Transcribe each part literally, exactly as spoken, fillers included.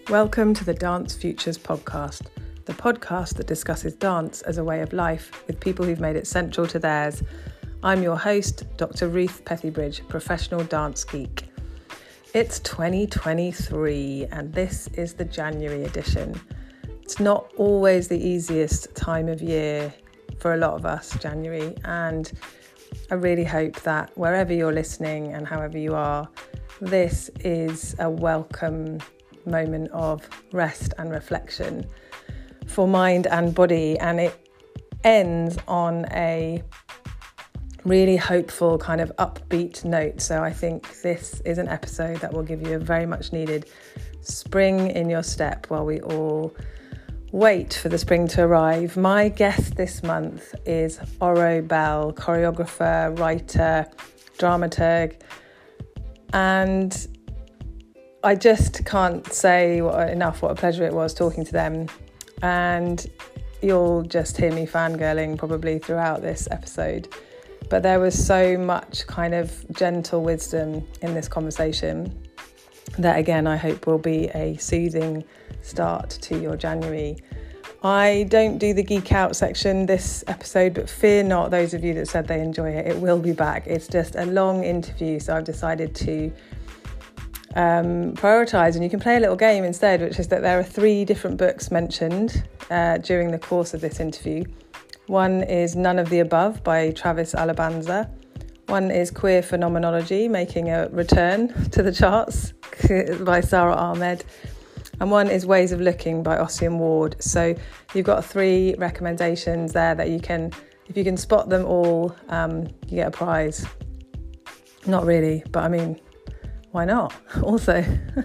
Welcome to the Dance Futures podcast, the podcast that discusses dance as a way of life with people who've made it central to theirs. I'm your host, Doctor Ruth Pethybridge, professional dance geek. It's twenty twenty-three and this is the January edition. It's not always the easiest time of year for a lot of us, January, and I really hope that wherever you're listening and however you are, this is a welcome moment of rest and reflection for mind and body, and it ends on a really hopeful kind of upbeat note. So I think this is an episode that will give you a very much needed spring in your step while we all wait for the spring to arrive. My guest this month is Oro Bell, choreographer, writer, dramaturg, and I just can't say what, enough what a pleasure it was talking to them. And you'll just hear me fangirling probably throughout this episode. But there was so much kind of gentle wisdom in this conversation that, again, I hope will be a soothing start to your January. I don't do the geek out section this episode, but fear not, those of you that said they enjoy it, it will be back. It's just a long interview, so I've decided to um, prioritise, and you can play a little game instead, which is that there are three different books mentioned uh, during the course of this interview. One is None of the Above by Travis Alabanza. One is Queer Phenomenology, making a return to the charts by Sarah Ahmed. And one is Ways of Looking by Ossian Ward. So you've got three recommendations there that you can, if you can spot them all, um, you get a prize. Not really, but I mean, why not? Also.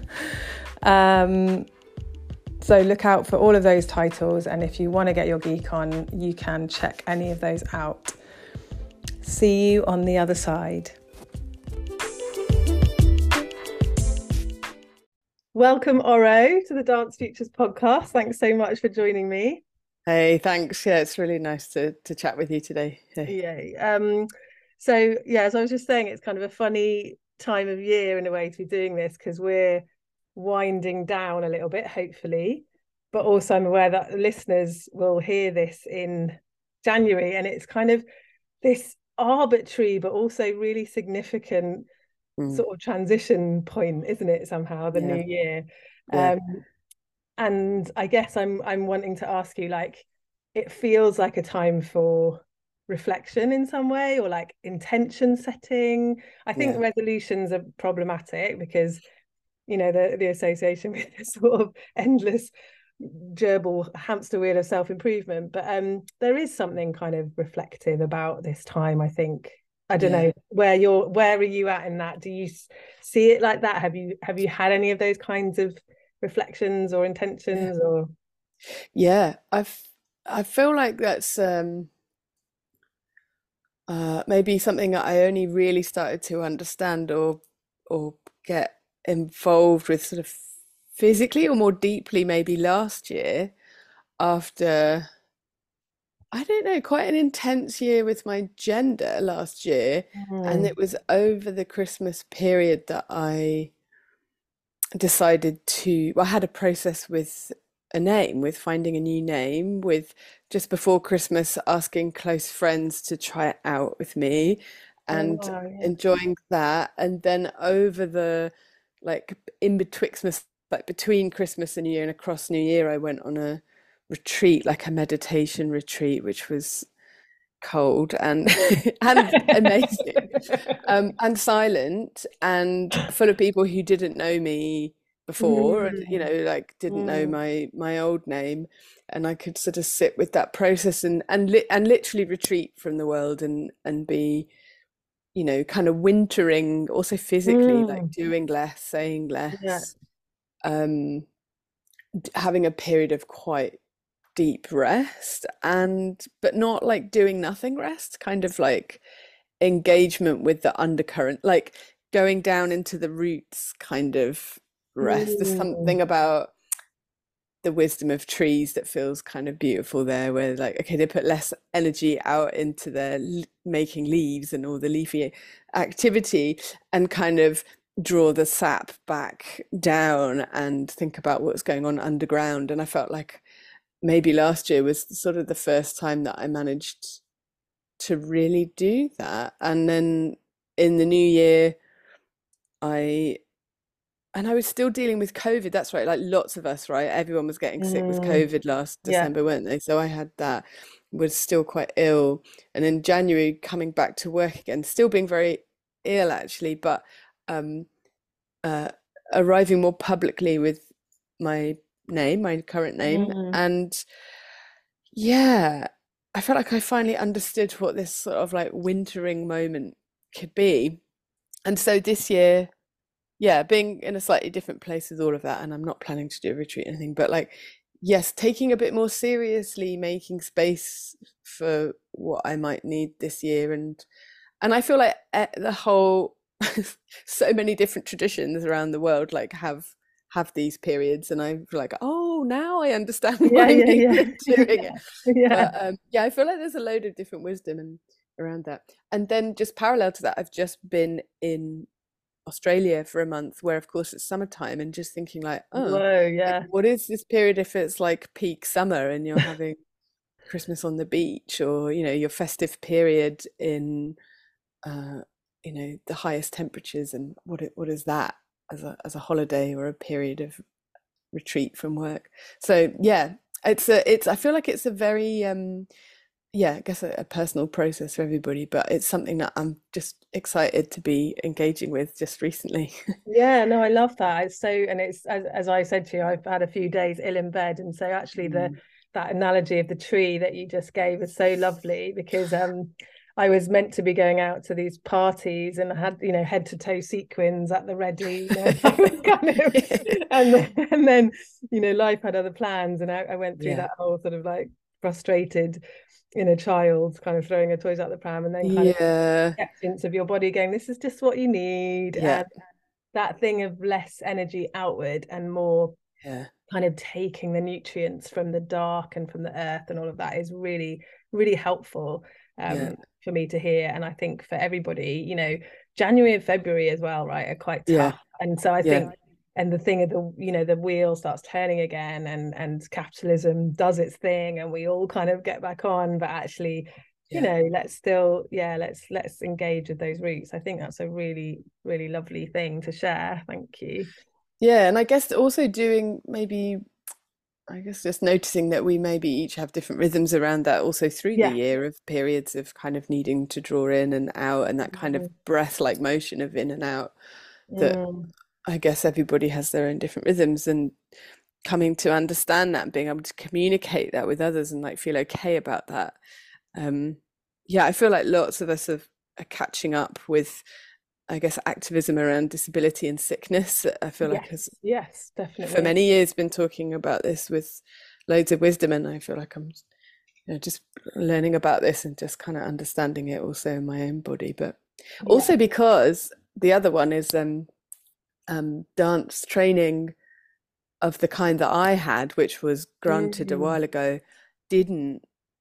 um, so look out for all of those titles. And if you want to get your geek on, you can check any of those out. See you on the other side. Welcome, Oro, to the Dance Futures podcast. Thanks so much for joining me. Hey, thanks. Yeah, it's really nice to to chat with you today. Hey. Yeah. Um, so, yeah, as I was just saying, it's kind of a funny time of year in a way to be doing this because we're winding down a little bit, hopefully. But also I'm aware that listeners will hear this in January, and it's kind of this arbitrary but also really significant mm. sort of transition point, isn't it, somehow, the yeah. new year. Yeah. Um, and I guess I'm I'm wanting to ask you, like, it feels like a time for reflection in some way, or like intention setting. I think yeah. resolutions are problematic because, you know, the, the association with this sort of endless gerbil hamster wheel of self-improvement, but um there is something kind of reflective about this time, I think. I don't yeah. know where you're where are you at in that? Do you see it like that? Have you have you had any of those kinds of reflections or intentions? yeah. or yeah I've I feel like that's um uh maybe something that I only really started to understand or or get involved with sort of physically or more deeply maybe last year, after I don't know, quite an intense year with my gender last year. Mm. And it was over the Christmas period that I decided to, well, I had a process with a name, with finding a new name, with just before Christmas asking close friends to try it out with me and oh, wow, yeah. enjoying that. And then over the, like, in betwixt, like between Christmas and New Year and across New Year, I went on a retreat, like a meditation retreat, which was cold and and amazing, um, and silent and full of people who didn't know me before, mm. and, you know, like didn't mm. know my my old name, and I could sort of sit with that process and and li- and literally retreat from the world and and be, you know, kind of wintering also physically, mm. like doing less, saying less, yeah. um, having a period of quite deep rest, and but not like doing nothing rest, kind of like engagement with the undercurrent, like going down into the roots kind of rest. Mm. There's something about the wisdom of trees that feels kind of beautiful there, where like, okay, they put less energy out into their l- making leaves and all the leafy activity, and kind of draw the sap back down and think about what's going on underground. And I felt like maybe last year was sort of the first time that I managed to really do that. And then in the new year, I and I was still dealing with COVID. That's right, like lots of us, right? Everyone was getting sick with Mm, COVID last yeah. December, weren't they? So I had that, was still quite ill. And in January, coming back to work again, still being very ill actually, but um, uh, arriving more publicly with my name, my current name. Mm, And yeah, I felt like I finally understood what this sort of like wintering moment could be. And so this year, yeah, being in a slightly different place with all of that, and I'm not planning to do a retreat or anything, but like, yes, taking a bit more seriously, making space for what I might need this year. And and I feel like eh, the whole so many different traditions around the world like have have these periods, and I feel like, oh, now I understand yeah, why yeah, people yeah, are doing it. yeah, yeah. But um, yeah, I feel like there's a load of different wisdom and around that. And then just parallel to that, I've just been in Australia for a month, where of course it's summertime, and just thinking like, oh, Whoa, like yeah. what is this period if it's like peak summer and you're having Christmas on the beach, or you know, your festive period in uh, you know, the highest temperatures, and what it, what is that as a as a holiday or a period of retreat from work? So yeah, it's a it's I feel like it's a very um yeah, I guess a, a personal process for everybody, but it's something that I'm just excited to be engaging with just recently. Yeah, no, I love that. It's so, and it's as as I said to you, I've had a few days ill in bed, and so actually the Mm. that analogy of the tree that you just gave is so lovely because um I was meant to be going out to these parties and I had, you know, head to toe sequins at the ready, you know, kind of, and then, and then, you know, life had other plans, and I, I went through Yeah. that whole sort of like frustrated inner child, kind of throwing her toys out the pram, and then kind of Yeah. acceptance of your body going, this is just what you need, Yeah. and that thing of less energy outward and more Yeah. kind of taking the nutrients from the dark and from the earth and all of that is really, really helpful Yeah. um, for me to hear. And I think for everybody, you know, January and February as well, right, are quite Yeah. tough. And so I Yeah. think, and the thing of the, you know, the wheel starts turning again, and and capitalism does its thing, and we all kind of get back on, but actually, you Yeah. know, let's still, yeah, let's let's engage with those roots. I think that's a really, really lovely thing to share. Thank you. Yeah. And I guess also doing maybe, I guess just noticing that we maybe each have different rhythms around that also through the Yeah. year, of periods of kind of needing to draw in and out, and that kind of breath-like motion of in and out, that Mm. I guess everybody has their own different rhythms, and coming to understand that and being able to communicate that with others and like feel okay about that. Um, yeah, I feel like lots of us have, are catching up with, I guess, activism around disability and sickness. I feel like has Yes, yes, for definitely. many years been talking about this with loads of wisdom, and I feel like I'm, you know, just learning about this and just kind of understanding it also in my own body. But Yeah. also because the other one is um, um, dance training of the kind that I had, which was granted a Mm. while ago, didn't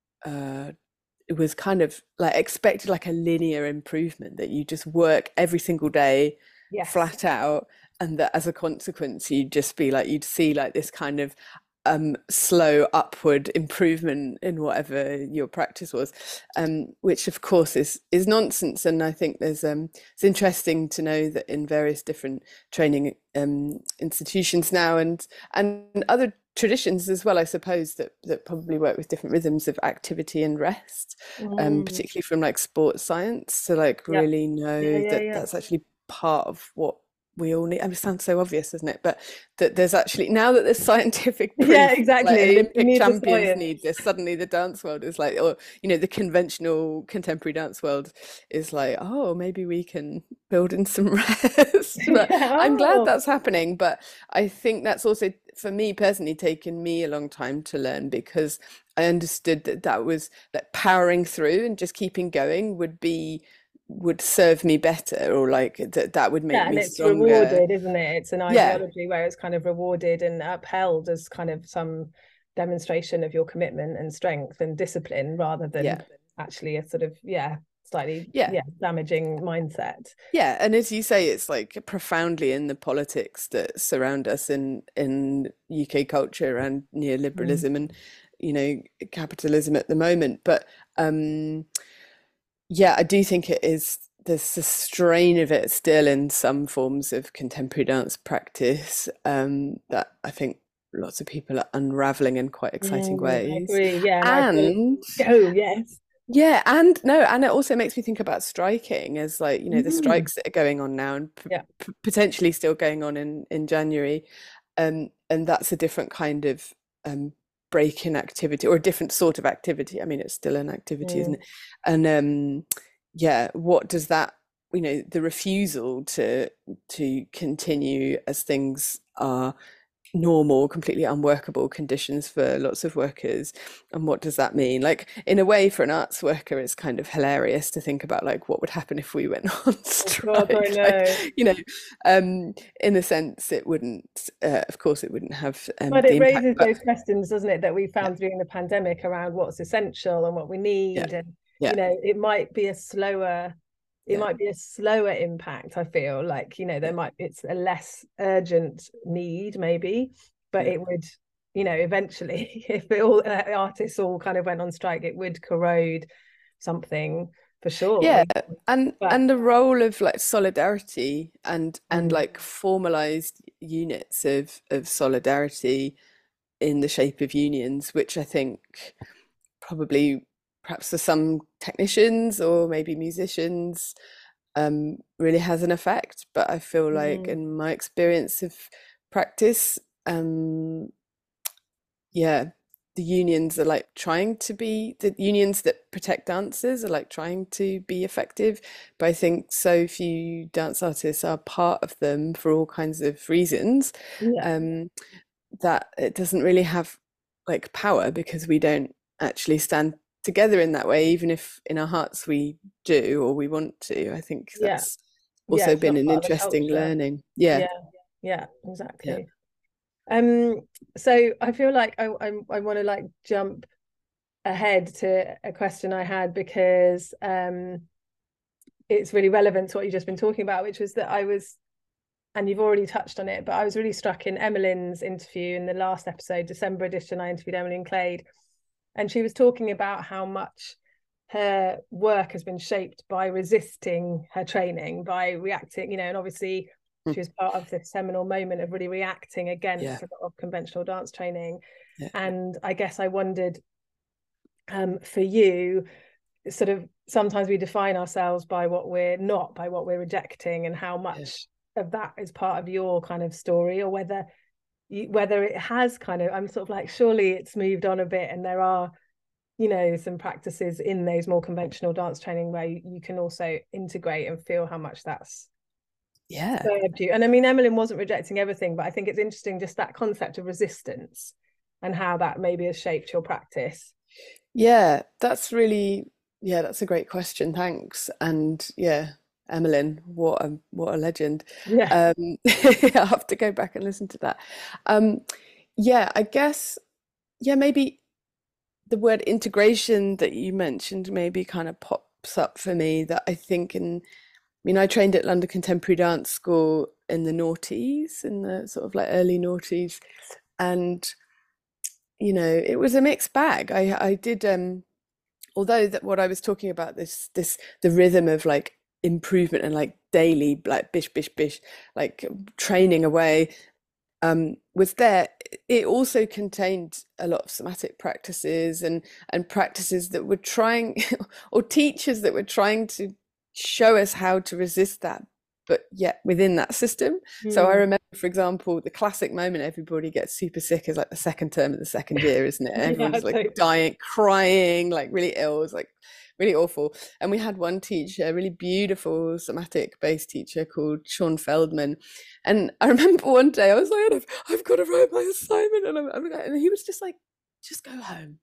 uh, it was kind of like expected like a linear improvement, that you just work every single day Yes. flat out, and that as a consequence you'd just be like, you'd see like this kind of um slow upward improvement in whatever your practice was, um which of course is is nonsense. And I think there's um it's interesting to know that in various different training um institutions now, and and other traditions as well, I suppose, that that probably work with different rhythms of activity and rest, um, Mm. particularly from like sports science, to like Yeah. really Yeah, know yeah, that yeah. that's actually part of what we all need. I mean, it sounds so obvious, doesn't it? But that there's actually, now that there's scientific Yeah, proof, like exactly. We Olympic need the champions science. need this, suddenly the dance world is like, or you know, the conventional contemporary dance world is like, oh, maybe we can build in some rest. But Yeah. I'm glad Oh, that's happening. But I think that's also, for me personally, taken me a long time to learn, because I understood that that was like powering through and just keeping going would be would serve me better, or like that that would make yeah, and me it's stronger. rewarded, isn't it? It's an Yeah, ideology where it's kind of rewarded and upheld as kind of some demonstration of your commitment and strength and discipline rather yeah, than actually a sort of, yeah. slightly Yeah. yeah damaging mindset. Yeah, and as you say, it's like profoundly in the politics that surround us in in U K culture and neoliberalism Mm. and, you know, capitalism at the moment. But um, yeah, I do think it is, there's a strain of it still in some forms of contemporary dance practice, um, that I think lots of people are unraveling in quite exciting Mm, I ways. agree. Yeah, and I feel And oh yes. yeah, and no, and it also makes me think about striking as, like, you know, the Mm. strikes that are going on now and p Yeah. p potentially still going on in in January, um, and that's a different kind of um, break-in activity, or a different sort of activity. I mean, it's still an activity, isn't Mm. it? And um, yeah, what does that, you know, the refusal to to continue as things are normal, completely unworkable conditions for lots of workers. And what does that mean? Like, in a way, for an arts worker, it's kind of hilarious to think about, like, what would happen if we went on Oh God, I strike? know. Like, you know, um, in a sense, it wouldn't, uh, of course, it wouldn't have um, But the it impact. raises But those questions, doesn't it, that we yeah, found during the pandemic around what's essential and what we yeah, need. And, yeah, you know, it might be a slower, it yeah, might be a slower impact, I feel like, you know, there yeah, might, it's a less urgent need, maybe, but yeah. it would, you know, eventually, if it all uh, artists all kind of went on strike, it would corrode something for sure. Yeah, and But and the role of, like, solidarity and and mm, like formalized units of of solidarity in the shape of unions, which I think probably, perhaps for some technicians or maybe musicians, um, really has an effect. But I feel like, mm, in my experience of practice, um, yeah, the unions are like trying to be, the unions that protect dancers are like trying to be effective. But I think so few dance artists are part of them for all kinds of reasons, yeah, um, that it doesn't really have, like, power, because we don't actually stand together in that way, even if in our hearts we do, or we want to. I think yeah, that's yeah, also it's been not an part of the interesting culture. learning. Yeah, Yeah, yeah, yeah. exactly. Um, so I feel like I I, I want to like jump ahead to a question I had because um it's really relevant to what you've just been talking about, which was that I was, and you've already touched on it, but I was really struck in Emmeline's interview in the last episode, December edition. I interviewed Emmeline Clade, and she was talking about how much her work has been shaped by resisting her training, by reacting, you know, and obviously Mm. she was part of this seminal moment of really reacting Yeah, against a lot of conventional dance training. yeah, And I guess I wondered, um, for you, sort of sometimes we define ourselves by what we're not, by what we're rejecting, and how yeah. much of that is part of your kind of story, or whether you, whether it has kind of, I'm sort of like, surely it's moved on a bit and there are, you know, some practices in those more conventional dance training where you, you can also integrate and feel how much that's Yeah. served you. And I mean, Emmeline wasn't rejecting everything, but I think it's interesting just that concept of resistance and how that maybe has shaped your practice. Yeah, that's really, yeah, that's a great question. Thanks. And yeah, Emmeline, what a what a legend. Yeah. Um, I'll have to go back and listen to that. Um, yeah, I guess, yeah, maybe the word integration that you mentioned maybe kind of pops up for me, that I think in, I mean, I trained at London Contemporary Dance School in the noughties, in the sort of like early noughties, and you know, it was a mixed bag. I I did um although that what I was talking about, this this the rhythm of, like, improvement and, like, daily, like, bish bish bish, like, training away, um was there, it also contained a lot of somatic practices and and practices that were trying or teachers that were trying to show us how to resist that, but yet within that system. So I Mm. remember, for example, the classic moment everybody gets super sick is like the second term of the second year, isn't it? Yeah, Everyone's like totally. dying, crying, like really ill. It's like really awful. And we had one teacher, a really beautiful somatic based teacher called Sean Feldman. And I remember one day I was like, I've, I've got to write my assignment. And, I'm, I'm, and he was just like, just go home.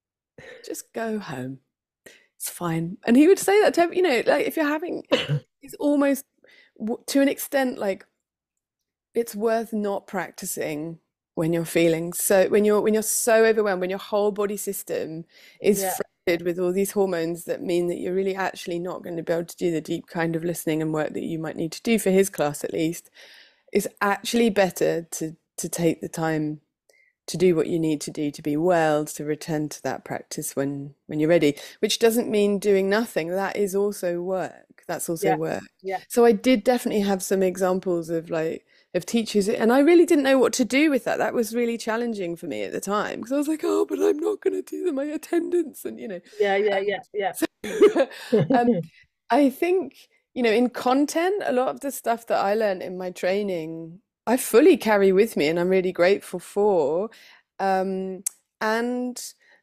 Just go home. It's fine. And he would say that to, you know, like, if you're having, it's almost, to an extent, like, it's worth not practicing when you're feeling so, when you're when you're so overwhelmed, when your whole body system is Yeah. with all these hormones that mean that you're really actually not going to be able to do the deep kind of listening and work that you might need to do for his class at least, it's actually better to to take the time to do what you need to do to be well, to return to that practice when when you're ready, which doesn't mean doing nothing. That is also work. That's also Yeah. work. Yeah. So I did definitely have some examples of like of teachers, and I really didn't know what to do with that. That was really challenging for me at the time because I was like, oh, but I'm not going to do my attendance, and you know. Yeah, yeah, yeah, yeah. So, um, I think, you know, in content, a lot of the stuff that I learned in my training, I fully carry with me and I'm really grateful for. Um, and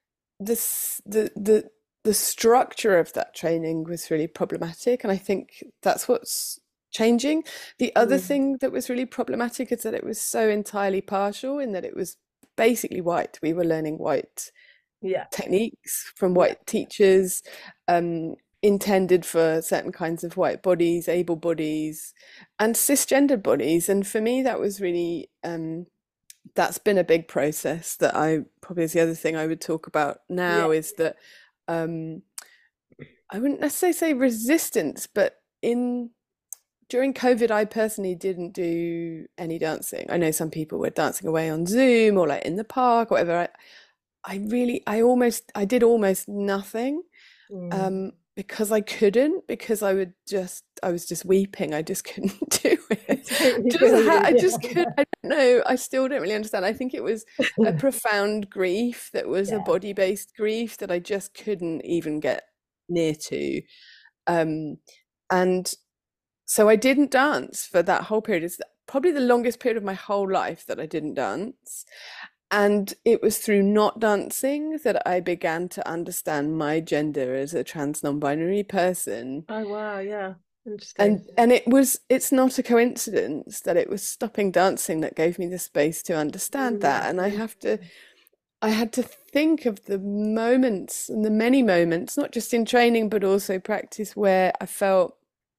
this the the the structure of that training was really problematic, and I think that's what's changing. The other Mm. thing that was really problematic is that it was so entirely partial in that it was basically white. We were learning white Yeah. techniques from Yeah. white teachers, um, intended for certain kinds of white bodies, able bodies, and cisgendered bodies. And for me, that was really, um, that's been a big process that I probably is the other thing I would talk about now Yeah. is that um, I wouldn't necessarily say resistance, but in during COVID, I personally didn't do any dancing. I know some people were dancing away on Zoom or like in the park or whatever. I, I really, I almost, I did almost nothing. Mm. Um, because I couldn't, because I would just, I was just weeping. I just couldn't do it. Just ha- I just couldn't. I don't know. I still don't really understand. I think it was a profound grief that was Yeah. a body-based grief that I just couldn't even get near to. Um, and so I didn't dance for that whole period. It's probably the longest period of my whole life that I didn't dance. And it was through not dancing that I began to understand my gender as a trans non-binary person. Oh wow, yeah. Interesting. And and it was it's not a coincidence that it was stopping dancing that gave me the space to understand that. And I have to I had to think of the moments and the many moments, not just in training, but also practice, where I felt,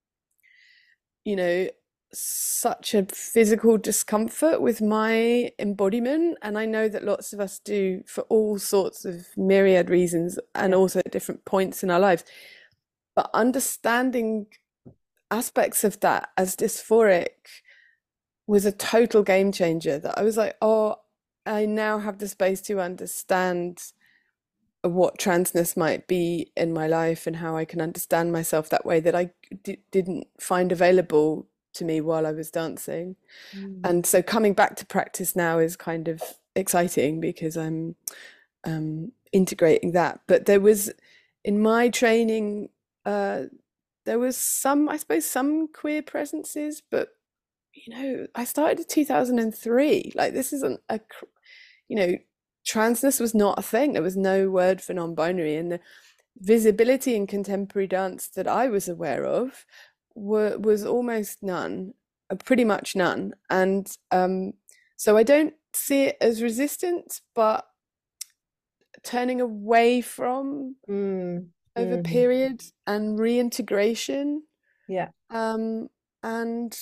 you know, such a physical discomfort with my embodiment. And I know that lots of us do for all sorts of myriad reasons and Yeah. also at different points in our lives. But understanding aspects of that as dysphoric was a total game changer, that I was like, oh, I now have the space to understand what transness might be in my life and how I can understand myself that way that I d- didn't find available to me while I was dancing. Mm. And so coming back to practice now is kind of exciting because I'm um, integrating that. But there was, in my training, uh, there was some, I suppose, some queer presences, but, you know, I started in two thousand three. Like, this isn't a, you know, transness was not a thing. There was no word for non-binary, and the visibility in contemporary dance that I was aware of were was almost none, uh, pretty much none. And um, so I don't see it as resistance, but turning away from Mm. over Mm. period and reintegration. Yeah. Um, and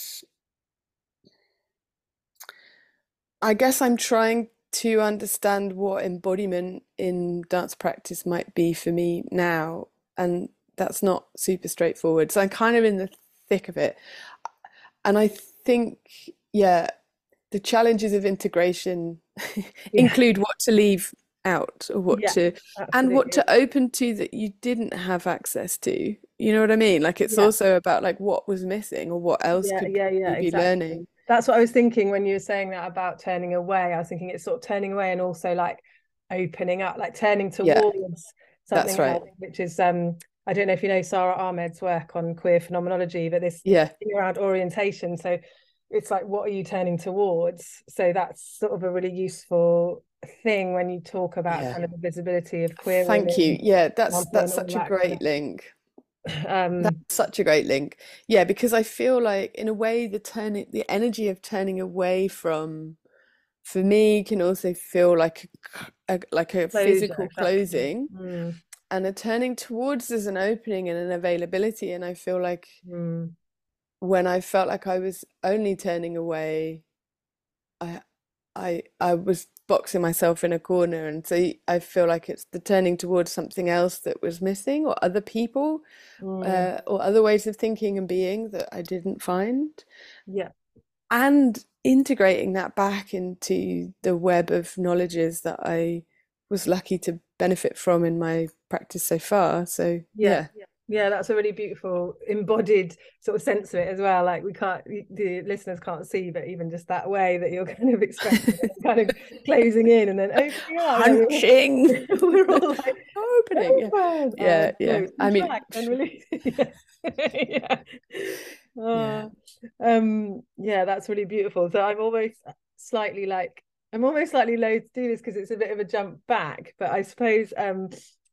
I guess I'm trying to understand what embodiment in dance practice might be for me now, and that's not super straightforward. So I'm kind of in the thick of it. And I think, yeah, the challenges of integration Yeah. include what to leave out or what Yeah, to and what absolutely. to open to that you didn't have access to. You know what I mean? Like, it's Yeah. also about like what was missing or what else Yeah, could yeah, yeah, you be exactly. learning. That's what I was thinking when you were saying that about turning away. I was thinking it's sort of turning away and also like opening up, like turning Yeah, towards something that's right. else, which is um I don't know if you know Sarah Ahmed's work on queer phenomenology, but this Yeah. thing around orientation. So it's like, what are you turning towards? So that's sort of a really useful thing when you talk about Yeah. kind of the visibility of queer Thank you. women, Yeah, that's example, that's and all such a that kind great of link. um That's such a great link. Yeah, because I feel like in a way the turning the energy of turning away from, for me, can also feel like a, a like a closure, physical exactly. closing, Mm, and a turning towards as an opening and an availability. And I feel like mm, when I felt like I was only turning away, I I I was boxing myself in a corner. And so I feel like it's the turning towards something else that was missing, or other people, Mm. uh, or other ways of thinking and being that I didn't find, Yeah. and integrating that back into the web of knowledges that I was lucky to benefit from in my practice so far. So Yeah. yeah. Yeah, that's a really beautiful embodied sort of sense of it as well. Like we can't, the listeners can't see, but even just that way that you're kind of expressing it, kind of closing in and then opening up, like we're all, Hunching. we're all like Opening. Yeah. open, Yeah, and yeah. close, I mean, contract and release. Yeah. Yeah. yeah. Uh, um, yeah, that's really beautiful. So I'm almost slightly like I'm almost slightly loath to do this because it's a bit of a jump back, but I suppose um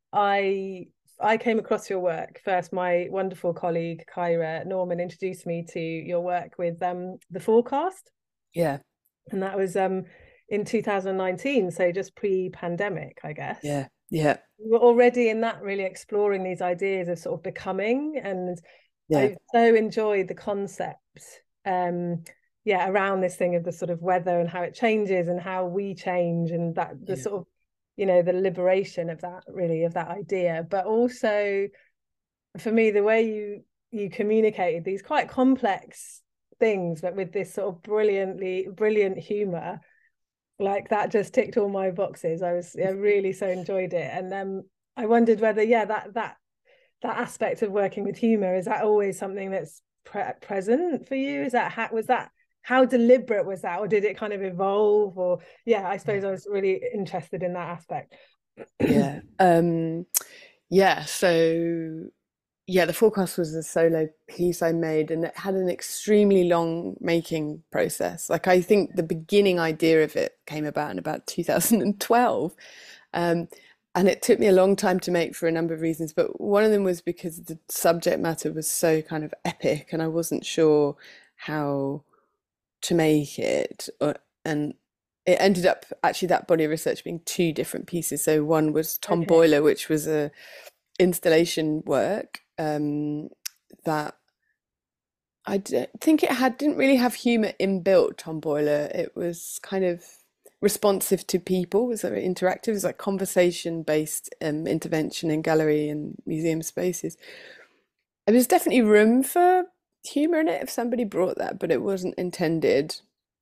I I came across your work first. My wonderful colleague Kyra Norman introduced me to your work with um the Forecast, Yeah. and that was um in two thousand nineteen, so just pre-pandemic, I guess. Yeah. Yeah. We were already in that, really exploring these ideas of sort of becoming, and Yeah. I so enjoyed the concept, um, yeah, around this thing of the sort of weather and how it changes and how we change, and that the Yeah. sort of, you know, the liberation of that, really, of that idea. But also, for me, the way you you communicated these quite complex things, but with this sort of brilliantly brilliant humor, like that just ticked all my boxes. I was I really so enjoyed it, and um, I wondered whether, yeah, that that that aspect of working with humor, is that always something that's pre present for you? Is that how was that how deliberate was that, or did it kind of evolve? Or yeah, I suppose I was really interested in that aspect. Yeah. Um, yeah. So yeah, the Forecast was a solo piece I made, and it had an extremely long making process. Like I think the beginning idea of it came about in about two thousand twelve. Um, and it took me a long time to make for a number of reasons, but one of them was because the subject matter was so kind of epic, and I wasn't sure how to make it. Or, and it ended up actually that body of research being two different pieces. So one was Tom Okay. Boiler, which was a installation work um, that I d- think it had didn't really have humor inbuilt. Tom Boiler, it was kind of responsive to people, it was very interactive. It was like conversation based um, intervention in gallery and museum spaces. There was definitely room for humor in it if somebody brought that, but it wasn't intended.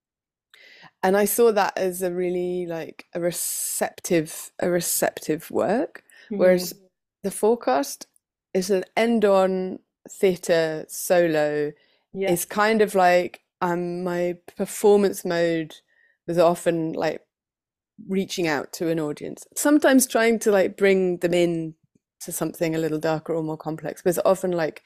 And I saw that as a really like a receptive, a receptive work, whereas Mm. the Forecast is an end-on theatre solo. Yeah. It's kind of like um my performance mode was often like reaching out to an audience, sometimes trying to like bring them in to something a little darker or more complex, but it's often like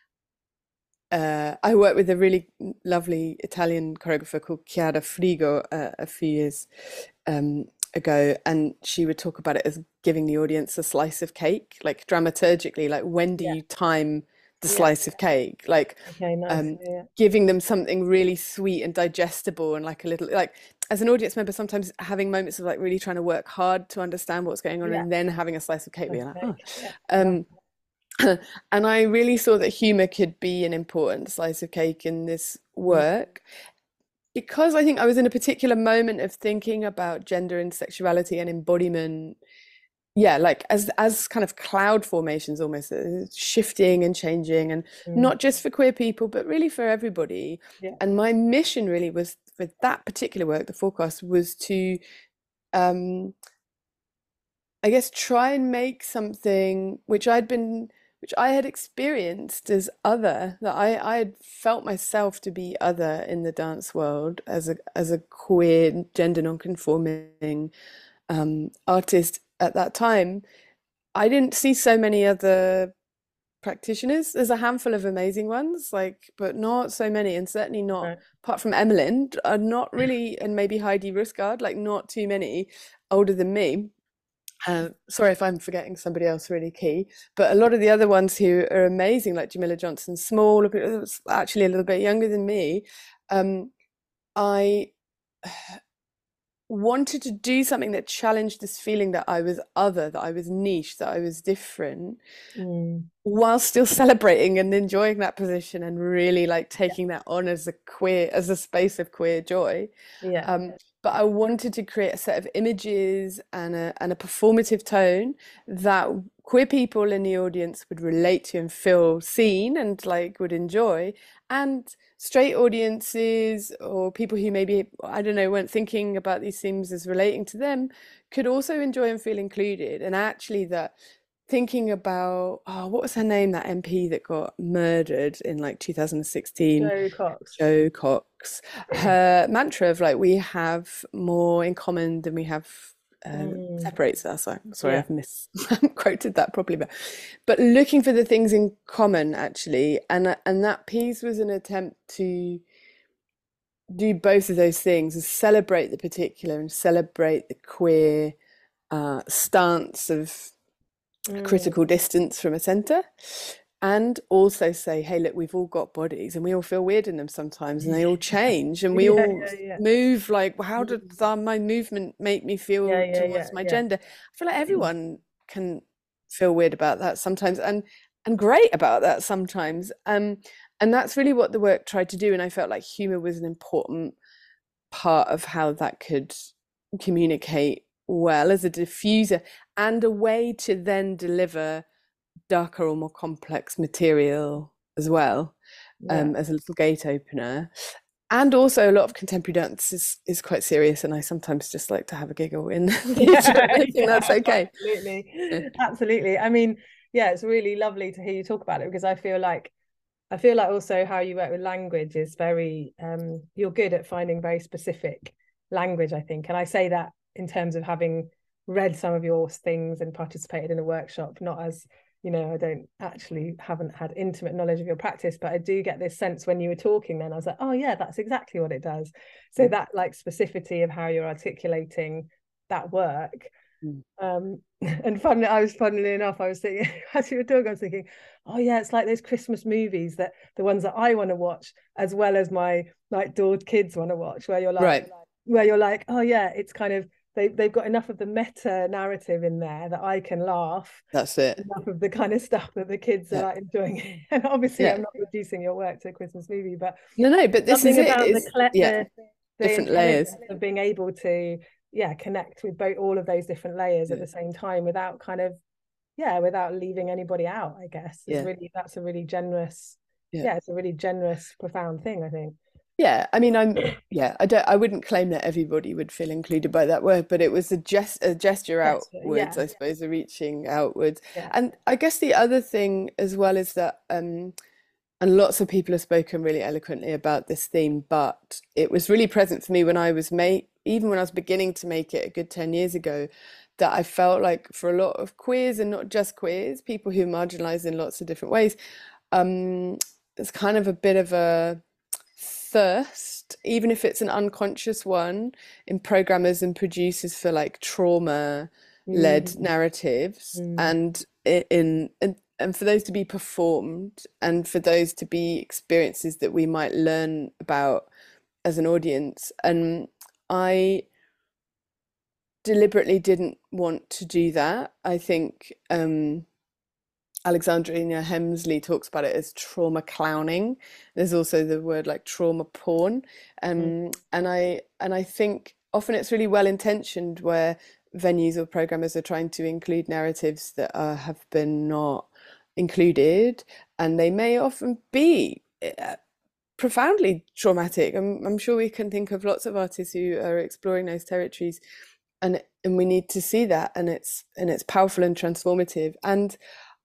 uh, I worked with a really lovely Italian choreographer called Chiara Frigo uh, a few years um, ago, and she would talk about it as giving the audience a slice of cake, like dramaturgically, like when do Yeah. you time the Yeah. slice of cake, like Okay, nice. um, Yeah. giving them something really sweet and digestible, and like a little, like as an audience member, sometimes having moments of like really trying to work hard to understand what's going on, Yeah. and then having a slice of cake where you're like, oh. Yeah. Um, and I really saw that humor could be an important slice of cake in this work, because I think I was in a particular moment of thinking about gender and sexuality and embodiment. Yeah, like as as kind of cloud formations, almost uh, shifting and changing, and Mm. not just for queer people, but really for everybody. Yeah. And my mission really was, for that particular work, the Forecast, was to um I guess try and make something which I'd been which I had experienced as other, that I, I had felt myself to be other in the dance world as a as a queer, gender non-conforming um, artist at that time. I didn't see so many other practitioners. There's a handful of amazing ones, like, but not so many, and certainly not, Right. apart from Emmeline, are not really, and maybe Heidi Rusgaard, like not too many older than me. Uh, sorry if I'm forgetting somebody else really key, but a lot of the other ones who are amazing, like Jamila Johnson Small, actually a little bit younger than me, um, I wanted to do something that challenged this feeling that I was other, that I was niche, that I was different, Mm. while still celebrating and enjoying that position and really like taking that on as a queer, as a space of queer joy. Yeah. Um, but I wanted to create a set of images and a and a performative tone that queer people in the audience would relate to and feel seen and like would enjoy, and straight audiences or people who maybe, I don't know, weren't thinking about these themes as relating to them could also enjoy and feel included. And actually that thinking about, oh, what was her name, that M P that got murdered in like two thousand sixteen? Jo Cox. Jo Cox. Her mantra of like, we have more in common than we have uh, Mm. separates us. I'm sorry, Yeah. I've misquoted that properly, but but looking for the things in common actually, and and that piece was an attempt to do both of those things, and celebrate the particular and celebrate the queer uh, stance of Mm. critical distance from a centre, and also say, hey, look, we've all got bodies and we all feel weird in them sometimes, and they all change, and we Yeah, all yeah, yeah. move like, well, how does uh, my movement make me feel Yeah, yeah, towards yeah, my yeah. gender? I feel like everyone can feel weird about that sometimes, and and great about that sometimes. Um, and that's really what the work tried to do, and I felt like humour was an important part of how that could communicate well as a diffuser and a way to then deliver darker or more complex material as well, Yeah. um, as a little gate opener. And also a lot of contemporary dance is, is quite serious, and I sometimes just like to have a giggle in the theatre. I think Yeah, that's okay. Absolutely. Yeah. Absolutely. I mean, yeah, it's really lovely to hear you talk about it, because I feel like I feel like also how you work with language is very um you're good at finding very specific language, I think. And I say that in terms of having read some of your things and participated in a workshop, not as, you know, I don't actually haven't had intimate knowledge of your practice, but I do get this sense when you were talking then, I was like, oh yeah, that's exactly what it does. So that like specificity of how you're articulating that work. Mm. Um, and fun, I was funnily enough, I was thinking as you were talking, I was thinking, oh yeah, it's like those Christmas movies, that the ones that I want to watch, as well as my like daughter kids want to watch, where you're like, Right. where you're like, oh yeah, it's kind of they they've got enough of the meta narrative in there that I can laugh. That's it. Enough of the kind of stuff that the kids Yeah. are like enjoying. And obviously, Yeah. I'm not reducing your work to a Christmas movie, but No, no, but this is something it. about It's, the, cle- yeah, the the different layers. intelligence of being able to yeah connect with both all of those different layers at Yeah. the same time without kind of yeah without leaving anybody out, I guess. It's Yeah. really that's a really generous Yeah. yeah it's a really generous, profound thing, I think. Yeah, I mean, I'm yeah, I don't, I wouldn't claim that everybody would feel included by that word, but it was a gest, a gesture Yes, outwards, yeah. I suppose, a reaching outwards. Yeah. And I guess the other thing as well is that, um, and lots of people have spoken really eloquently about this theme, but it was really present for me when I was made, even when I was beginning to make it a good ten years ago, that I felt like for a lot of queers, and not just queers, people who are marginalized in lots of different ways, um, it's kind of a bit of a thirst, even if it's an unconscious one, in programmers and producers for like trauma led Mm. narratives, Mm. and in and, and for those to be performed, and for those to be experiences that we might learn about as an audience. And I deliberately didn't want to do that. I think um Alexandrina Hemsley talks about it as trauma clowning. There's also the word like trauma porn. Um, Mm. and I and I think often it's really well intentioned, where venues or programmers are trying to include narratives that uh, have been not included, and they may often be uh, profoundly traumatic. I'm, I'm sure we can think of lots of artists who are exploring those territories, and and we need to see that, and it's and it's powerful and transformative. And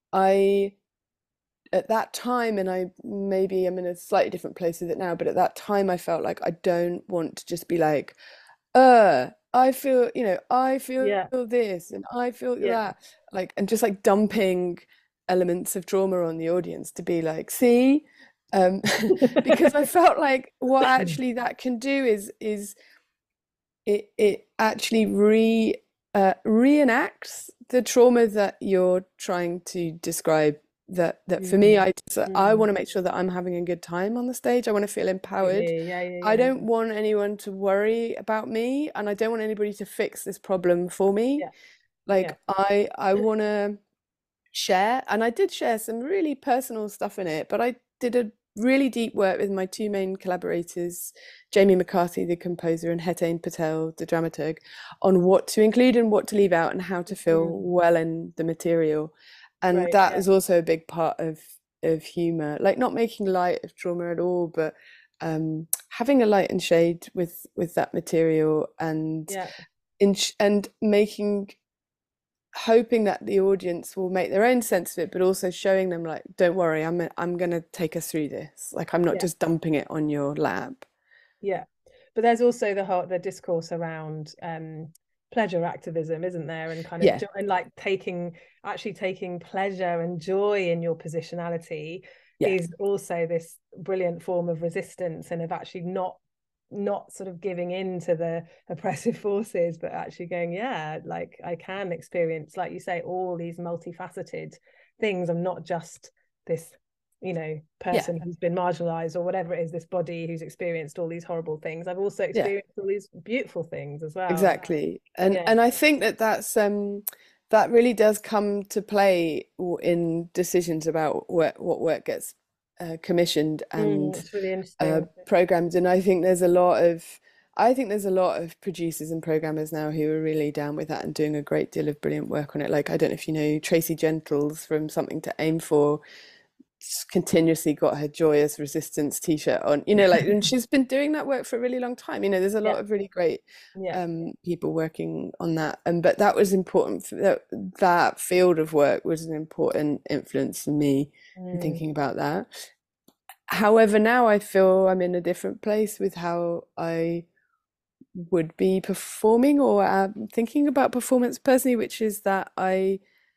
I, at that time, and I maybe I'm in a slightly different place with it now, but at that time I felt like I don't want to just be like, uh, I feel, you know, I feel Yeah. this and I feel Yeah. that, like, and just like dumping elements of trauma on the audience to be like, see, um, because I felt like what actually that can do is is it it actually re uh, reenacts the trauma that you're trying to describe. That that for me, I just, I Mm. want to make sure that I'm having a good time on the stage. I want to feel empowered. Yeah, yeah, I yeah. don't want anyone to worry about me, and I don't want anybody to fix this problem for me. Yeah. Like Yeah. I I want to share, and I did share some really personal stuff in it, but I did a really deep work with my two main collaborators, Jamie McCarthy, the composer, and Hetain Patel, the dramaturg, on what to include and what to leave out and how to feel Mm. well in the material. And Right, that yeah. is also a big part of of humor, like not making light of trauma at all, but um, having a light and shade with with that material, and Yeah. in and making hoping that the audience will make their own sense of it, but also showing them like, don't worry, I'm I'm gonna take us through this. Like I'm not Yeah. just dumping it on your lap. Yeah. But there's also the whole the discourse around um pleasure activism, isn't there? And kind of Yeah. jo- and like taking actually taking pleasure and joy in your positionality Yeah. is also this brilliant form of resistance and of actually not not sort of giving in to the oppressive forces, but actually going, yeah, like I can experience, like you say, all these multifaceted things. I'm not just this, you know, person Yeah. who's been marginalized or whatever it is, this body who's experienced all these horrible things. I've also Yeah. experienced all these beautiful things as well. Exactly. And Yeah. and I think that that's um that really does come to play in decisions about what what work gets uh, commissioned Mm, and it's really uh, interesting. programmed. And I think there's a lot of I think there's a lot of producers and programmers now who are really down with that and doing a great deal of brilliant work on it. Like I don't know if you know Tracy Gentles from Something to Aim For, continuously got her Joyous Resistance t-shirt on, you know, like, and she's been doing that work for a really long time. You know, there's a lot Yeah. of really great Yeah. um people working on that, and but that was important for that that field of work was an important influence for me in Mm. thinking about that. However, now I feel I'm in a different place with how I would be performing or uh, thinking about performance personally, which is that I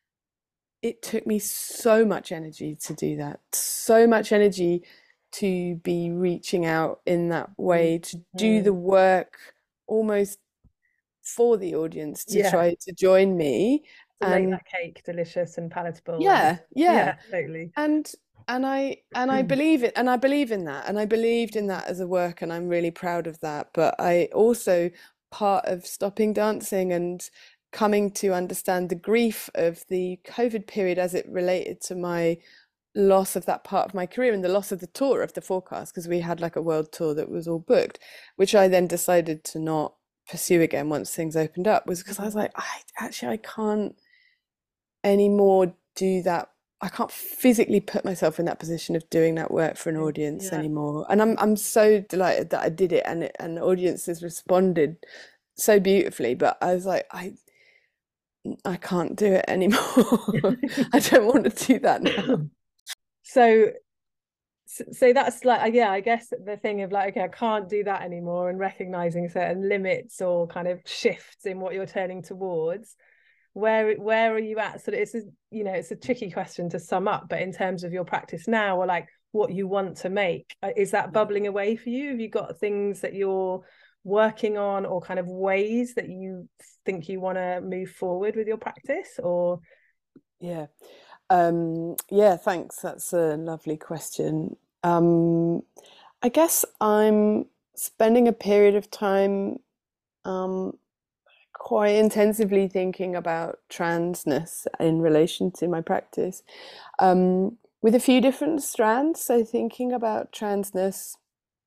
it took me so much energy to do that, so much energy to be reaching out in that way, to do the Mm. work almost for the audience, to Yeah. try to join me To make and that cake delicious and palatable. And yeah, yeah, yeah, totally. and and I and I believe it, and I believe in that, and I believed in that as a work, and I'm really proud of that. But I also, part of stopping dancing and coming to understand the grief of the COVID period as it related to my loss of that part of my career and the loss of the tour of the forecast, because we had like a world tour that was all booked, which I then decided to not pursue again once things opened up, was because I was like, I actually I can't anymore do that. I can't physically put myself in that position of doing that work for an audience Yeah. anymore. And I'm I'm so delighted that I did it, and it, and audiences responded so beautifully. But I was like, I I can't do it anymore. I don't want to do that now. So so that's like, yeah, I guess the thing of like, okay, I can't do that anymore, and recognizing certain limits or kind of shifts in what you're turning towards. Where where are you at? So it's a, you know, it's a tricky question to sum up, but in terms of your practice now, or like what you want to make, is that bubbling away for you? Have you got things that you're working on, or kind of ways that you think you want to move forward with your practice? Or Yeah. Um, yeah, thanks. That's a lovely question. Um, I guess I'm spending a period of time um, quite intensively thinking about transness in relation to my practice, um, with a few different strands. So thinking about transness,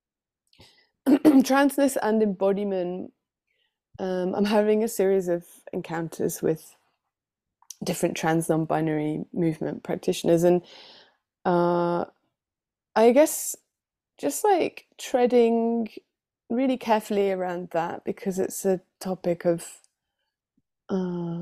transness and embodiment. Um, I'm having a series of encounters with different trans non-binary movement practitioners, and uh, I guess just like treading really carefully around that, because it's a topic of uh,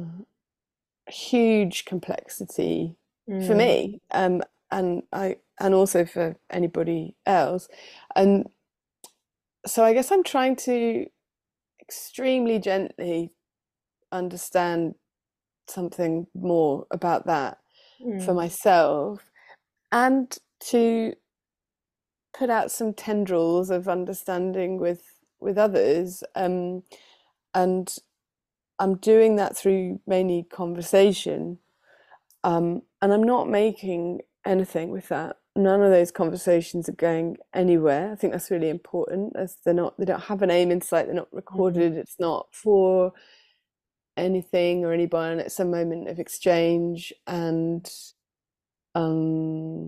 huge complexity for mm. me, um, and I and also for anybody else. And so I guess I'm trying to extremely gently understand something more about that for Mm. myself, and to put out some tendrils of understanding with with others, um, and I'm doing that through mainly conversation, um, and I'm not making anything with that. None of those conversations are going anywhere. I think that's really important, as they're not they don't have an aim in sight, they're not recorded, Mm. it's not for anything or anybody, it's a moment of exchange. And um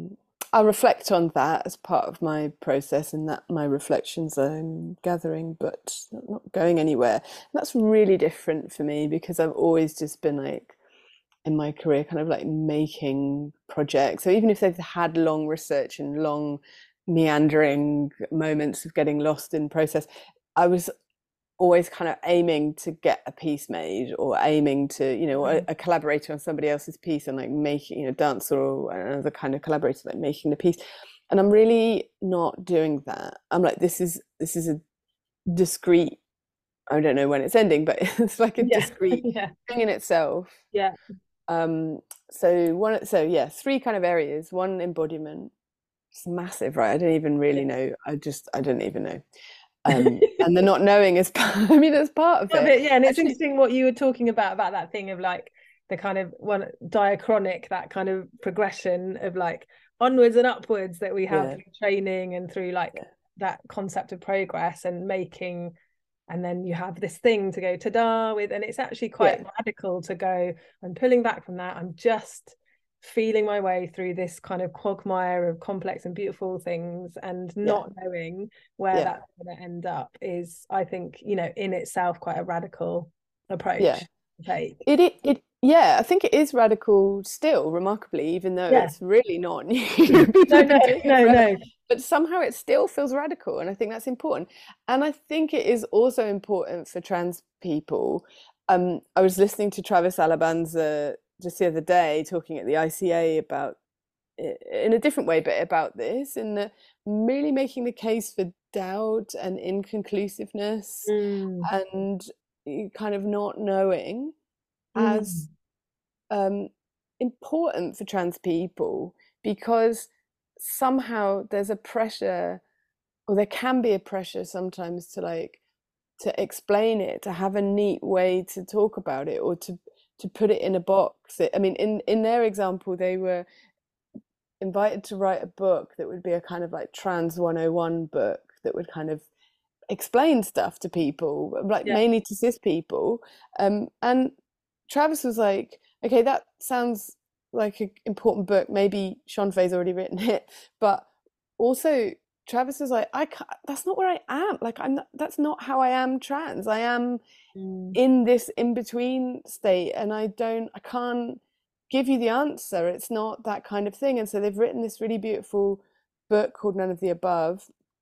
I reflect on that as part of my process, and that my reflections I'm gathering, but not going anywhere. And that's really different for me because I've always just been like in my career, kind of like making projects. So even if they've had long research and long meandering moments of getting lost in process, I was always kind of aiming to get a piece made, or aiming to, you know, a, a collaborator on somebody else's piece, and like making, you know, dancer or another kind of collaborator, like making the piece. And I'm really not doing that. I'm like, this is this is a discrete, I don't know when it's ending, but it's like a Yeah. discrete Yeah. thing in itself. Yeah. Um, so one, so yeah, three kind of areas. One, embodiment. It's massive, right? I don't even really know. I just, I don't even know. Um, and the not knowing is, I mean, it's part of it. Yeah, and it's Actually, interesting what you were talking about about that thing of like the kind of one diachronic, that kind of progression of like onwards and upwards that we have yeah, through training and through like yeah, that concept of progress and making, and then you have this thing to go ta-da with, and it's actually quite yeah, radical to go, I'm pulling back from that, I'm just feeling my way through this kind of quagmire of complex and beautiful things, and yeah, not knowing where yeah, that's going to end up is, I think, you know, in itself quite a radical yeah. approach to take. It, it, it, yeah, I think it is radical still, remarkably, even though Yeah. it's really not new. No, People have no, been doing it no, forever, no. but somehow it still feels radical, and I think that's important. And I think it is also important for trans people. Um, I was listening to Travis Alabanza just the other day talking at the I C A about, in a different way, but about this, and the, really making the case for doubt and inconclusiveness Mm, and kind of not knowing as mm, um, important for trans people, because somehow there's a pressure, or there can be a pressure sometimes, to like to explain it, to have a neat way to talk about it, or to to put it in a box. I mean, in in their example, they were invited to write a book that would be a kind of like trans one oh one book that would kind of explain stuff to people, like yeah. mainly to cis people. Um, and Travis was like, okay, that sounds like an important book. Maybe Sean Faye's already written it, but also Travis was like, I can't, that's not where I am. Like, I'm not, that's not how I am trans. I am Mm, in this in between state, and I don't, I can't give you the answer. It's not that kind of thing. And so they've written this really beautiful book called None of the Above.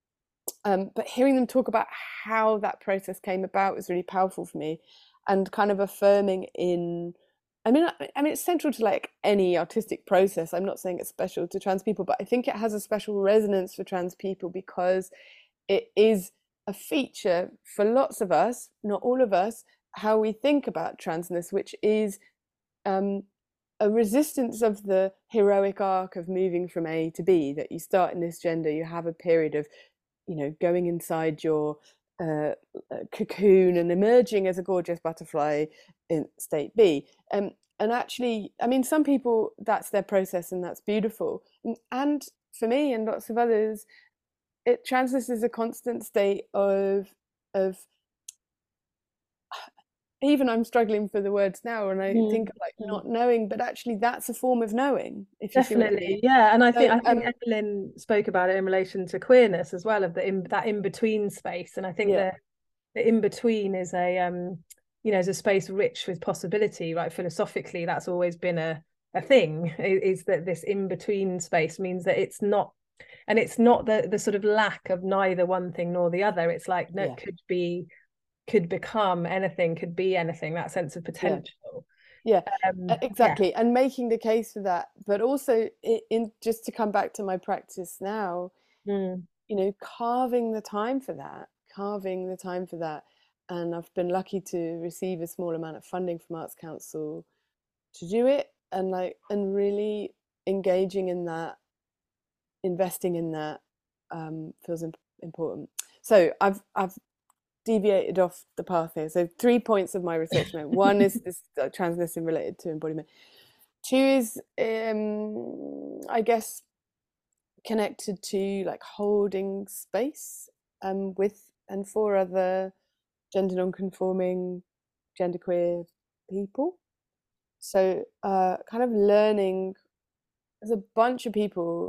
Um, but hearing them talk about how that process came about was really powerful for me, and kind of affirming in, I mean, I, I mean, it's central to like any artistic process. I'm not saying it's special to trans people, but I think it has a special resonance for trans people because it is a feature for lots of us, not all of us, how we think about transness, which is um, a resistance of the heroic arc of moving from A to B, that you start in this gender, you have a period of, you know, going inside your uh, cocoon and emerging as a gorgeous butterfly in state B. Um, and actually, I mean, some people, that's their process and that's beautiful. And for me and lots of others, it transness is a constant state of of even I'm struggling for the words now, and I think mm, of like mm. not knowing, but actually that's a form of knowing, if you see what I mean. Definitely, yeah, and I think So I um, think Evelyn spoke about it in relation to queerness as well, of the in, that in between space, and I think yeah, the the in between is a um you know, is a space rich with possibility, right? Philosophically, that's always been a a thing. Is, is that this in between space means that it's not, and it's not the the sort of lack of neither one thing nor the other. It's like, no, yeah, it could be, could become anything, could be anything. That sense of yeah. potential. Yeah, Um, yeah. exactly. And making the case for that, but also in, in just to come back to my practice now, Mm. you know, carving the time for that, carving the time for that. And I've been lucky to receive a small amount of funding from Arts Council to do it, and like, and really engaging in that, investing in that um, feels imp- important. So I've I've deviated off the path here. So three points of my research note. One is this uh, transness related to embodiment. Two is, um, I guess, connected to like holding space um, with and for other gender non-conforming, genderqueer people. So uh, kind of learning, there's a bunch of people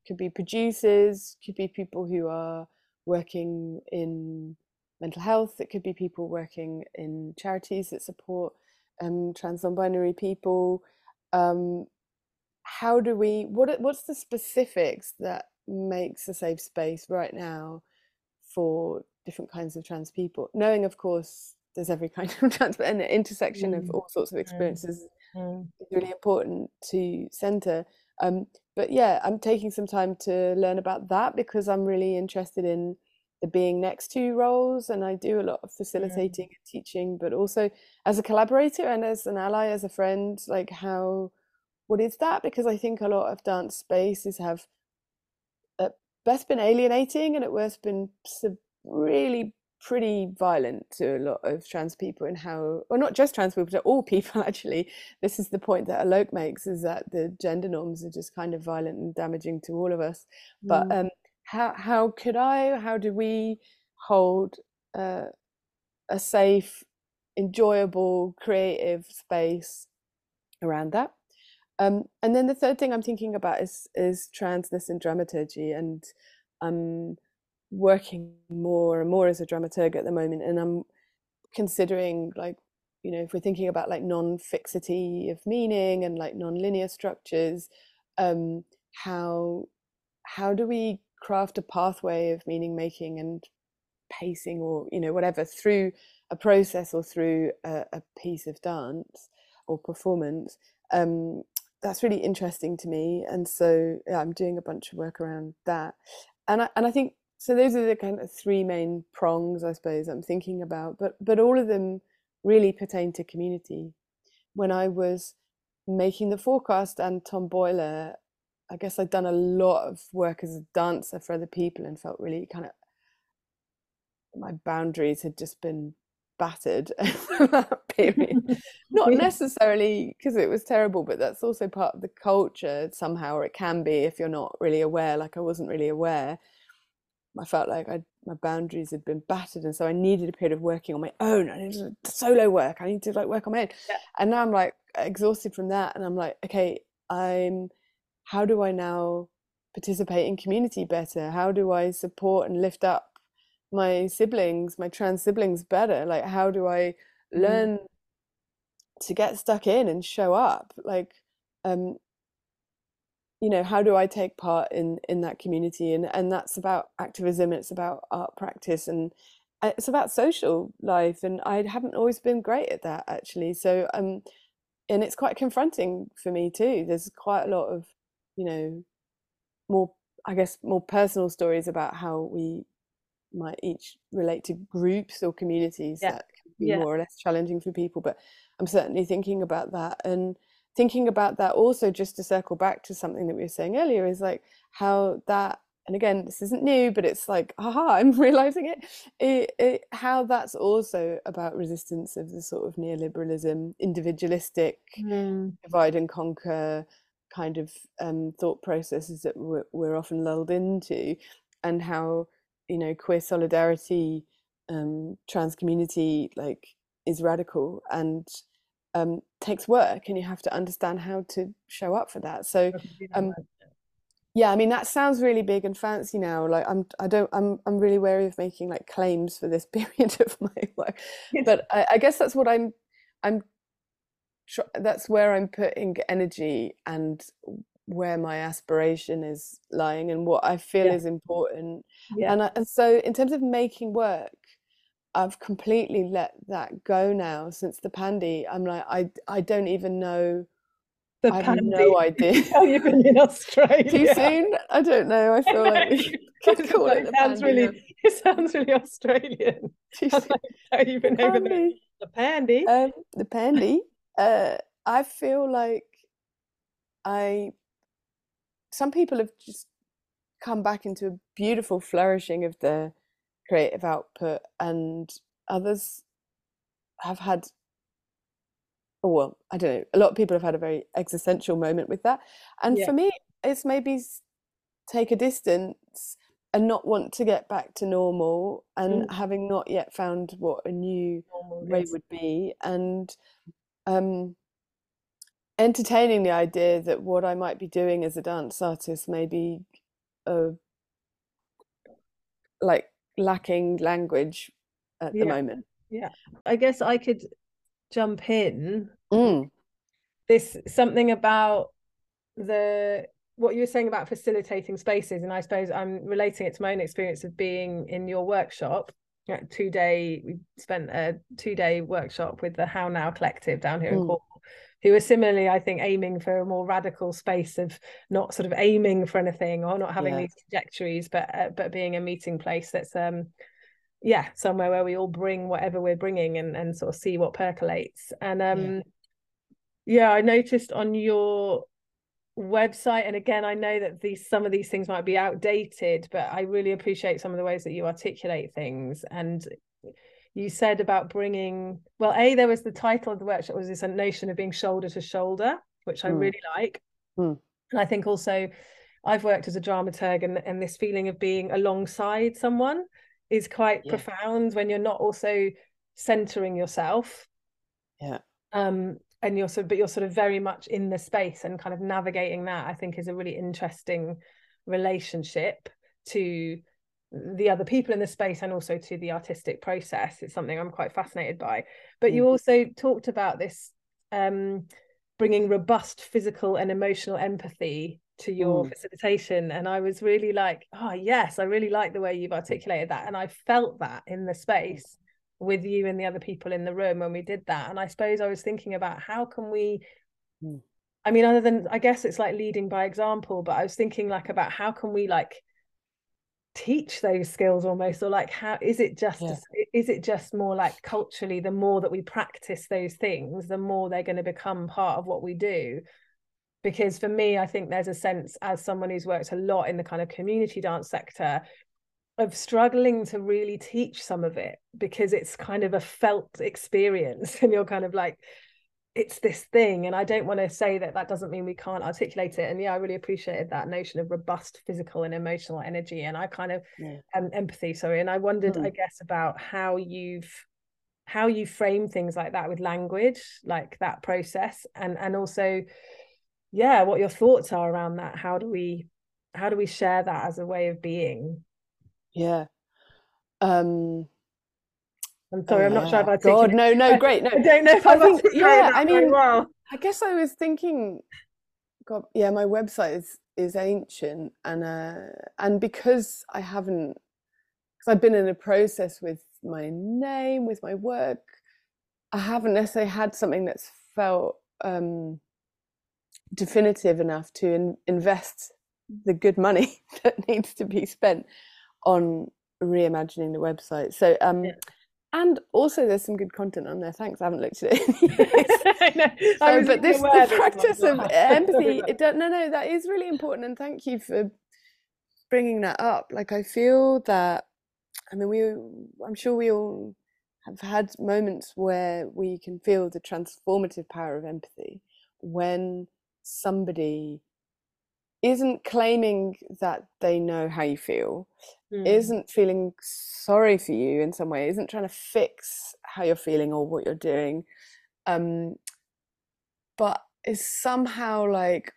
could be producers, could be people who are working in mental health, it could be people working in charities that support um, trans non-binary people. Um, how do we, what what's the specifics that makes a safe space right now for different kinds of trans people, knowing of course there's every kind of trans and the intersection of all sorts of experiences Mm. is really important to center. Um, but yeah, I'm taking some time to learn about that because I'm really interested in the being next to roles, and I do a lot of facilitating and teaching, but also as a collaborator and as an ally, as a friend, like how, what is that? Because I think a lot of dance spaces have at best been alienating and at worst been sub- really pretty violent to a lot of trans people, and how, well, not just trans people, but all people actually. This is the point that Alok makes, is that the gender norms are just kind of violent and damaging to all of us. But Mm. um, how how could I, how do we hold uh, a safe, enjoyable, creative space around that? Um, and then the third thing I'm thinking about is is transness and dramaturgy, and I'm working more and more as a dramaturg at the moment, and I'm considering, like, you know, if we're thinking about like non-fixity of meaning and like non-linear structures, um, how how do we craft a pathway of meaning making and pacing, or you know, whatever, through a process or through a, a piece of dance or performance? Um, that's really interesting to me, and so yeah, I'm doing a bunch of work around that, and I and I think so. Those are the kind of three main prongs, I suppose, I'm thinking about, but but all of them really pertain to community. When I was making the forecast and Tombola, I guess I'd done a lot of work as a dancer for other people and felt really kind of, my boundaries had just been battered over that period. Not necessarily because it was terrible, but that's also part of the culture somehow, or it can be if you're not really aware. Like I wasn't really aware. I felt like I my boundaries had been battered, and so I needed a period of working on my own. I needed solo work. I need to like work on my own. Yeah. And now I'm like exhausted from that, and I'm like, okay, I'm. How do I now participate in community better? How do I support and lift up my siblings, my trans siblings better? Like, how do I learn mm. to get stuck in and show up? Like, um, you know, how do I take part in in that community? And and that's about activism. It's about art practice, and it's about social life. And I haven't always been great at that, actually. So um, and it's quite confronting for me too. There's quite a lot of, you know, more, I guess, more personal stories about how we might each relate to groups or communities yeah. that can be yeah. more or less challenging for people. But I'm certainly thinking about that, and thinking about that also, just to circle back to something that we were saying earlier, is like how that, and again, this isn't new, but it's like, aha, I'm realizing it, it, it how that's also about resistance of the sort of neoliberalism, individualistic, mm. divide and conquer kind of um, thought processes that we're, we're often lulled into, and how, you know, queer solidarity, um, trans community, like, is radical and um, takes work, and you have to understand how to show up for that. So, um, yeah, I mean, that sounds really big and fancy now. Like, I'm, I don't, I'm, I'm really wary of making like claims for this period of my work, but I, I guess that's what I'm, I'm, that's where I'm putting energy and where my aspiration is lying and what I feel yeah. is important. Yeah. And I, and so in terms of making work, I've completely let that go now since the pandy. I'm like, I I don't even know. The I have pandy. no idea. Oh, you've been in Australia. Too soon? I don't know. I feel like we could call it the sounds pandy. Really, it sounds really Australian. Too soon. Like, how you've been the over there. The pandy. Um, the pandy. Uh, I feel like I. Some people have just come back into a beautiful flourishing of their creative output, and others have had, oh, well, I don't know, a lot of people have had a very existential moment with that. And yeah. for me, it's maybe take a distance and not want to get back to normal, and mm. having not yet found what a new normal way is. Would be, and um, entertaining the idea that what I might be doing as a dance artist may be of like lacking language at the Yeah. moment. Yeah. I guess I could jump in. Mm. This something about the what you were saying about facilitating spaces, and I suppose I'm relating it to my own experience of being in your workshop. Two day, we spent a two day workshop with the How Now Collective down here mm. in Cornwall, who are similarly, I think, aiming for a more radical space of not sort of aiming for anything or not having yeah. these trajectories, but uh, but being a meeting place that's um yeah somewhere where we all bring whatever we're bringing and and sort of see what percolates. And um yeah, yeah I noticed on your website, and again, I know that these some of these things might be outdated, but I really appreciate some of the ways that you articulate things. And you said about bringing, well, a there was the title of the workshop was this notion of being shoulder to shoulder, which I mm. really like. Mm. And I think also I've worked as a dramaturg, and, and this feeling of being alongside someone is quite yeah. profound when you're not also centering yourself. Yeah. Um, and you're sort of, but you're sort of very much in the space, and kind of navigating that, I think, is a really interesting relationship to the other people in the space and also to the artistic process. It's something I'm quite fascinated by. But mm. you also talked about this um, bringing robust physical and emotional empathy to your mm. facilitation, and I was really like, oh yes, I really like the way you've articulated that, and I felt that in the space with you and the other people in the room when we did that. And I suppose I was thinking about how can we mm. I mean, other than, I guess it's like leading by example, but I was thinking like about how can we like teach those skills almost, or like how is it just yeah. is it just more like culturally, the more that we practice those things, the more they're going to become part of what we do? Because for me, I think there's a sense, as someone who's worked a lot in the kind of community dance sector, of struggling to really teach some of it, because it's kind of a felt experience and you're kind of like, it's this thing. And I don't want to say that that doesn't mean we can't articulate it. And yeah, I really appreciated that notion of robust physical and emotional energy, and I kind of yeah. um, empathy sorry and I wondered mm. I guess about how you've how you frame things like that with language, like that process, and and also yeah what your thoughts are around that. How do we how do we share that as a way of being? Yeah. Um, I'm sorry, oh, I'm not yeah. sure if I God, no, no, great. No, I don't know if I I've think, yeah, I mean, well. I guess I was thinking, God, yeah, my website is is ancient, and uh, and because I haven't, because I've been in a process with my name, with my work, I haven't necessarily had something that's felt um, definitive enough to in, invest the good money that needs to be spent on reimagining the website. So um yeah. And also there's some good content on there, thanks, I haven't looked at it. no, so, but this the practice of empathy, it don't, no no that is really important, and thank you for bringing that up. Like I feel that, I mean, we I'm sure we all have had moments where we can feel the transformative power of empathy when somebody isn't claiming that they know how you feel, mm. isn't feeling sorry for you in some way, isn't trying to fix how you're feeling or what you're doing, um, but is somehow like,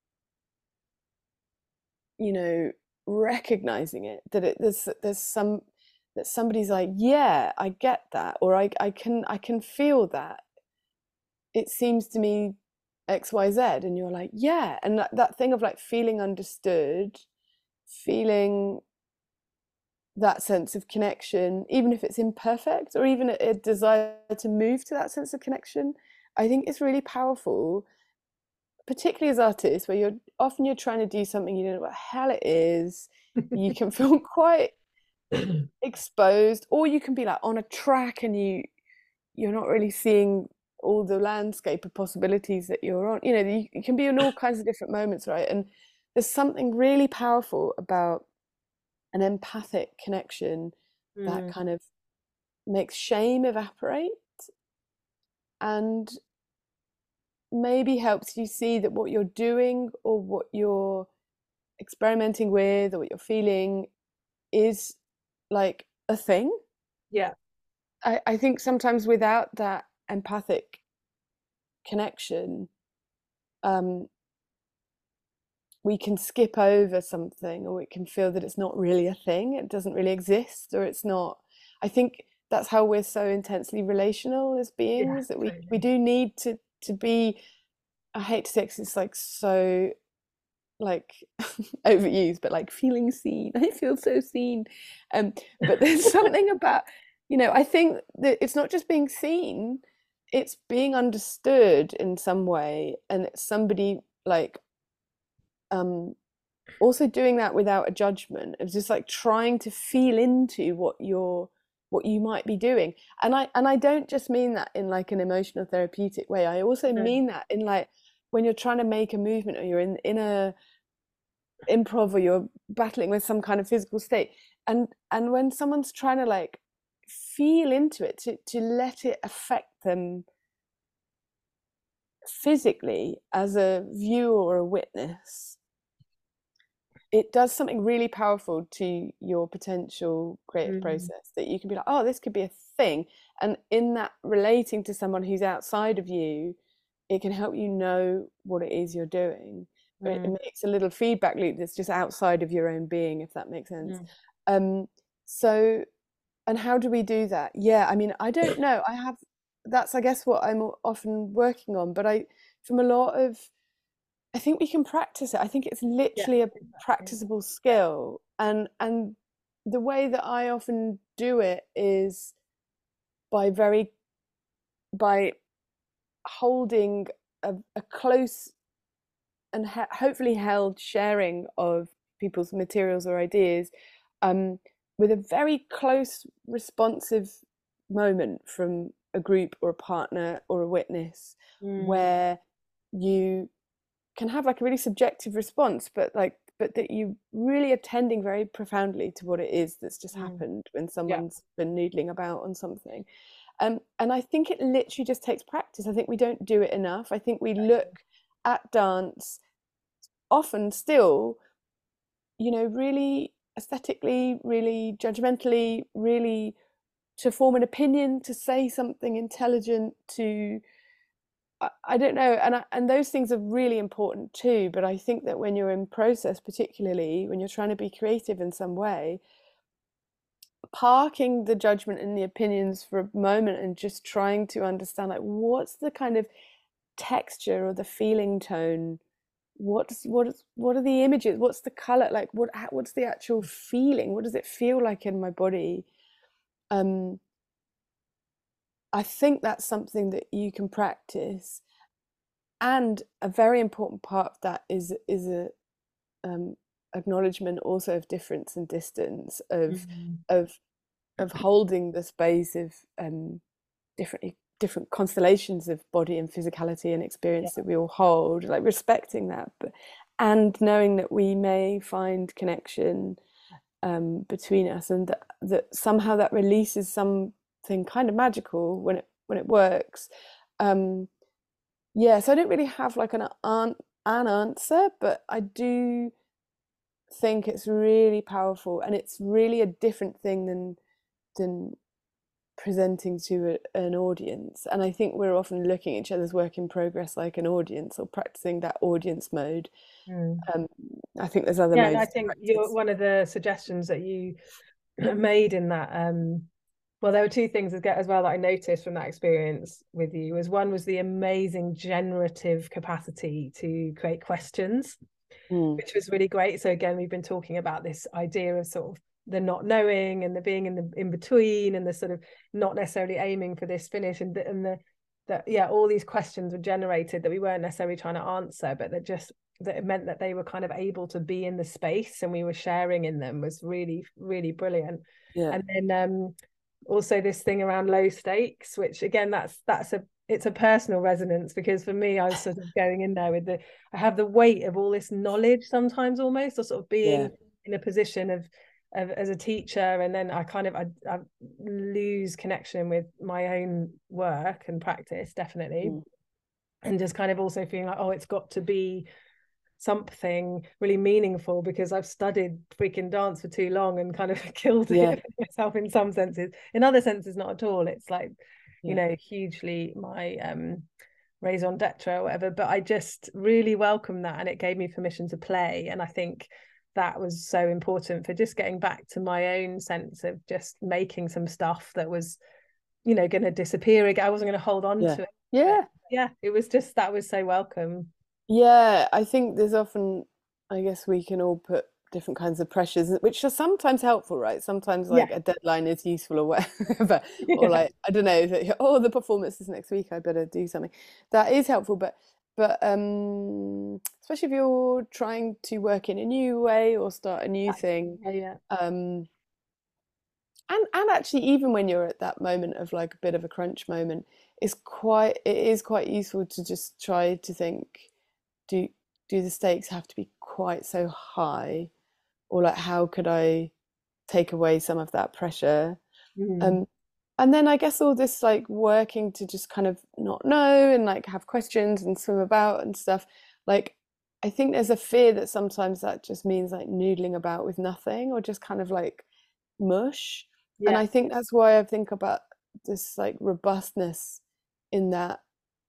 you know, recognizing it, that it, there's there's some that somebody's like, yeah, I get that, or I I can I can feel that. It seems to me X Y Z, and you're like, yeah, and that, that thing of like feeling understood, feeling that sense of connection, even if it's imperfect, or even a, a desire to move to that sense of connection, I think it's really powerful, particularly as artists, where you're often you're trying to do something you don't know what the hell it is. You can feel quite exposed, or you can be like on a track and you you're not really seeing all the landscape of possibilities that you're on. You know, you, you can be in all kinds of different moments, right? And there's something really powerful about an empathic connection mm. that kind of makes shame evaporate and maybe helps you see that what you're doing or what you're experimenting with or what you're feeling is like a thing. Yeah. I, I think sometimes without that empathic connection, um, we can skip over something, or we can feel that it's not really a thing, it doesn't really exist, or it's not. I think that's how we're so intensely relational as Yeah, beings, that we we totally. do need to to be, I hate to say it 'cause it's like so like overused, but like feeling seen. I feel so seen. Um, but there's something about, you know, I think that it's not just being seen, it's being understood in some way, and it's somebody like um also doing that without a judgment. It's just like trying to feel into what you're what you might be doing. And I and I don't just mean that in like an emotional therapeutic way. I also No. mean that in like when you're trying to make a movement, or you're in in a improv, or you're battling with some kind of physical state, and and when someone's trying to like feel into it, to to let it affect them physically as a viewer or a witness, it does something really powerful to your potential creative Mm. process, that you can be like, oh, this could be a thing. And in that, relating to someone who's outside of you, it can help you know what it is you're doing. It, it Mm. makes a little feedback loop that's just outside of your own being, if that makes sense. Mm. Um, so, and how do we do that? Yeah, I mean, I don't know. I have, that's, I guess, what I'm often working on, but I, from a lot of, I think we can practice it. I think it's Yeah, literally a exactly. practicable skill. And and the way that I often do it is by very by holding a, a close and ha- hopefully held sharing of people's materials or ideas, um, with a very close responsive moment from a group or a partner or a witness, Mm. where you can have like a really subjective response, but like but that you really attending very profoundly to what it is that's just Mm. happened when Yeah. someone's been noodling about on something. Um, and I think it literally just takes practice. I think we don't do it enough. I think we look at dance often still, you know, really aesthetically, really judgmentally, really to form an opinion, to say something intelligent, to I, I don't know, and I, and those things are really important too. But I think that when you're in process, particularly when you're trying to be creative in some way, parking the judgment and the opinions for a moment and just trying to understand, like, what's the kind of texture or the feeling tone, what's what is what are the images, what's the color, like what what's the actual feeling, what does it feel like in my body. um I think that's something that you can practice, and a very important part of that is is a um, acknowledgement also of difference and distance, of Mm. of of holding the space of um, different different constellations of body and physicality and Yeah. experience that we all hold, like respecting that, but and knowing that we may find connection um, between us, and that, that somehow that releases something kind of magical when it when it works. Um, yeah, so I don't really have like an an, an answer, but I do think it's really powerful, and it's really a different thing than than presenting to a, an audience. And I think we're often looking at each other's work in progress like an audience, or practicing that audience mode. Mm. um, I think there's other Yeah, and I modes to think you're practice. one of the suggestions that you made in that. Um, well, there were two things as well that I noticed from that experience with you. Was one was the amazing generative capacity to create questions, Mm. which was really great. So again, we've been talking about this idea of sort of the not knowing and the being in the in between, and the sort of not necessarily aiming for this finish, and the, and the that yeah, all these questions were generated that we weren't necessarily trying to answer, but that just that it meant that they were kind of able to be in the space and we were sharing in them, was really, really brilliant. Yeah. And then um also this thing around low stakes, which again, that's that's a it's a personal resonance, because for me, I was sort of going in there with the I have the weight of all this knowledge sometimes, almost, or sort of Yeah. being in a position of, of as a teacher, and then I kind of I, I lose connection with my own work and practice, definitely. Mm. And just kind of also feeling like, oh, it's got to be something really meaningful because I've studied freaking dance for too long and kind of killed Yeah. it myself in some senses. In other senses, not at all. It's like, you Yeah. know, hugely my um raison d'etre or whatever, but I just really welcomed that, and it gave me permission to play. And I think that was so important for just getting back to my own sense of just making some stuff that was, you know, going to disappear again. I wasn't going to hold on yeah. to it. Yeah. But yeah, it was just, that was so welcome. Yeah, I think there's often, I guess we can all put different kinds of pressures, which are sometimes helpful, right? Sometimes like Yeah. a deadline is useful or whatever, Yeah. or like, I don't know, that, oh, the performance is next week, I better do something. That is helpful, but but um, especially if you're trying to work in a new way or start a new thing. Yeah, yeah. Um, and and actually, even when you're at that moment of like a bit of a crunch moment, it's quite it is quite useful to just try to think, do do the stakes have to be quite so high, or like how could I take away some of that pressure? Mm. Um, and then I guess all this like working to just kind of not know and like have questions and swim about and stuff. Like I think there's a fear that sometimes that just means like noodling about with nothing or just kind of like mush. And Yeah. I think that's why I think about this like robustness in that,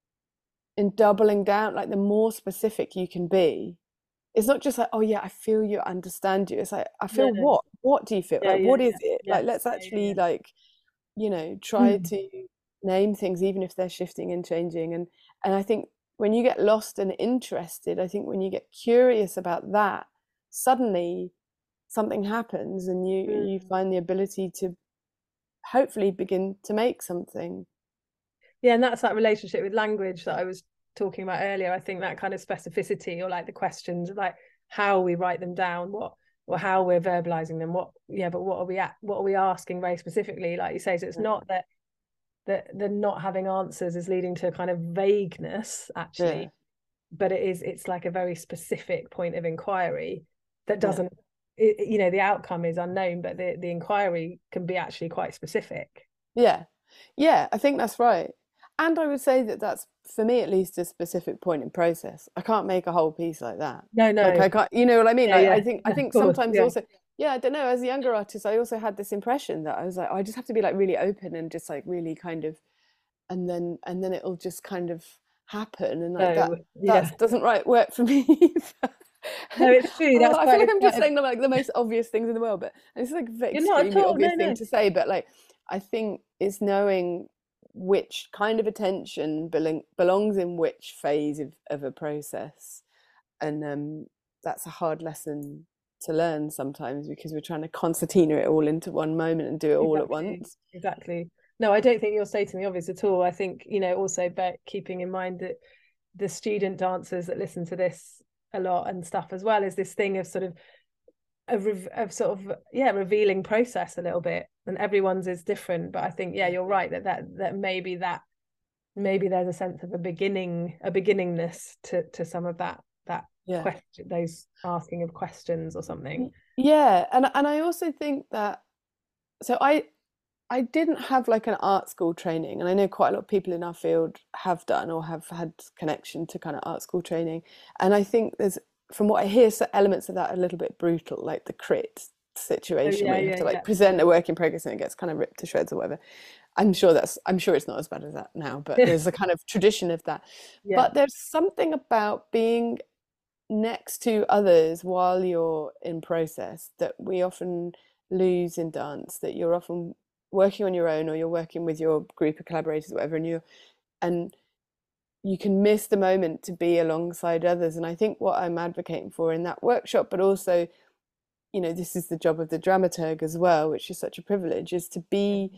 in doubling down, like the more specific you can be, it's not just like, oh yeah, I feel you, I understand you. It's like, I No, feel no. what? What do you feel? Yeah, Like, yeah, what is yeah. it? Yeah. Like, let's Yeah, yeah, actually yeah. like, you know, try Mm. to name things, even if they're shifting and changing. And and I think when you get lost and interested, I think when you get curious about that, suddenly something happens and you you Mm. find the ability to hopefully begin to make something. Yeah, and that's that relationship with language that I was talking about earlier. I think that kind of specificity, or like the questions, like how we write them down, what or how we're verbalizing them, what yeah, but what are we at what are we asking very specifically? Like you say, so it's Yeah. not that that the not having answers is leading to kind of vagueness, actually, Yeah. but it is it's like a very specific point of inquiry that Yeah. doesn't it, you know, the outcome is unknown, but the the inquiry can be actually quite specific. Yeah. Yeah, I think that's right. And I would say that that's, for me at least, a specific point in process. I can't make a whole piece like that. No, Like no. I can't, you know what I mean? Yeah, Like yeah. I think I Yeah, of think course. sometimes Yeah. also, yeah, I don't know, as a younger artist, I also had this impression that I was like, oh, I just have to be like really open and just like really kind of, and then and then it'll just kind of happen. And like that So yeah. that doesn't right work for me either. No, it's true. Oh, That's I feel quite, like it's I'm quite just a, saying the, like the most obvious things in the world, but it's like a very you're not at extremely all. No, obvious thing no. to say. But like, I think it's knowing which kind of attention belong, belongs in which phase of, of a process, and um, that's a hard lesson to learn sometimes because we're trying to concertina it all into one moment and do it all at Exactly. once. Exactly. No, I don't think you're stating the obvious at all. I think, you know, also but keeping in mind that the student dancers that listen to this a lot and stuff as well is this thing of sort of of, of sort of yeah revealing process a little bit, and everyone's is different. But I think yeah, you're right that that that maybe that maybe there's a sense of a beginning a beginningness to to some of that that Yeah. question, those asking of questions or something. Yeah, and and I also think that, so I I didn't have like an art school training, and I know quite a lot of people in our field have done or have had connection to kind of art school training. And I think there's, from what I hear, so elements of that are a little bit brutal, like the crit Oh situation yeah, where you have yeah, to like yeah. present a work in progress and it gets kind of ripped to shreds or whatever. I'm sure that's I'm sure it's not as bad as that now, but there's a kind of tradition of that. Yeah. But there's something about being next to others while you're in process that we often lose in dance, that you're often working on your own or you're working with your group of collaborators, whatever, and you and you can miss the moment to be alongside others. And I think what I'm advocating for in that workshop, but also, you know, this is the job of the dramaturg as well, which is such a privilege, is to be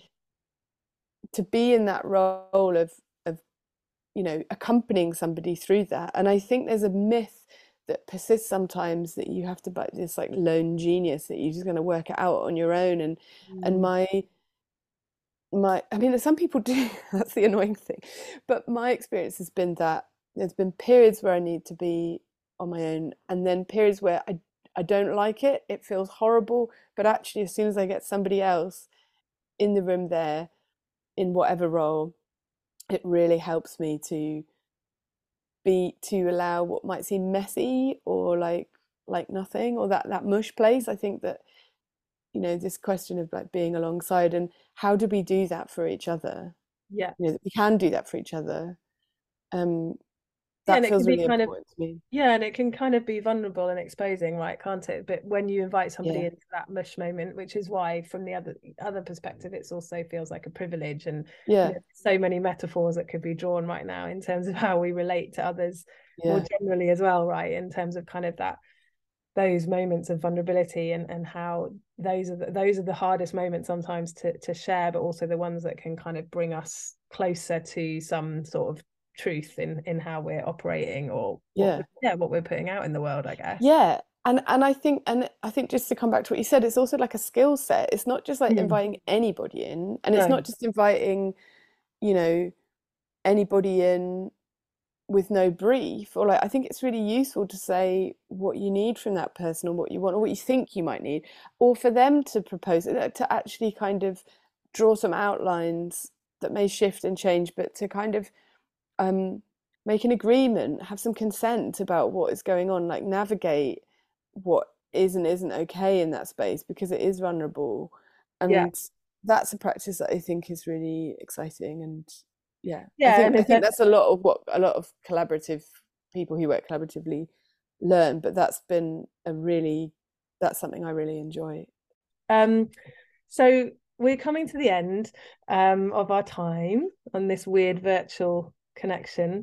to be in that role of of you know, accompanying somebody through that. And I think there's a myth that persists sometimes that you have to be this like lone genius, that you're just going to work it out on your own. And and Mm. my my I mean, some people do. That's the annoying thing. But my experience has been that there's been periods where I need to be on my own, and then periods where I I don't like it. It feels horrible. But actually, as soon as I get somebody else in the room there, in whatever role, it really helps me to be to allow what might seem messy or like like nothing, or that that mush place. I think that, you know, this question of like being alongside, and how do we do that for each other, Yeah. you know, that we can do that for each other. um, Yeah, that and it can feels be really kind of important to me. yeah, and it can kind of be vulnerable and exposing, right? Can't it? But when you invite somebody Yeah, into that mush moment, which is why, from the other other perspective, it's also feels like a privilege, and you yeah, know, so many metaphors that could be drawn right now in terms of how we relate to others more yeah, generally as well, right? In terms of kind of that those moments of vulnerability and and how those are the, those are the hardest moments sometimes to to share, but also the ones that can kind of bring us closer to some sort of truth in in how we're operating or what yeah, we're, yeah what we're putting out in the world, I guess. yeah. And and I think and I think just to come back to what you said, it's also like a skill set. It's not just like Mm. inviting anybody in, and it's No. not just inviting, you know, anybody in with no brief. Or like, I think it's really useful to say what you need from that person, or what you want, or what you think you might need, or for them to propose it, to actually kind of draw some outlines that may shift and change, but to kind of um, make an agreement, have some consent about what is going on, like navigate what is and isn't okay in that space, because it is vulnerable. Yeah. And that's a practice that I think is really exciting. And yeah, I Yeah, think and I if think it, that's a lot of what a lot of collaborative people who work collaboratively learn, but that's been a really that's something I really enjoy. um so we're coming to the end um of our time on this weird virtual connection.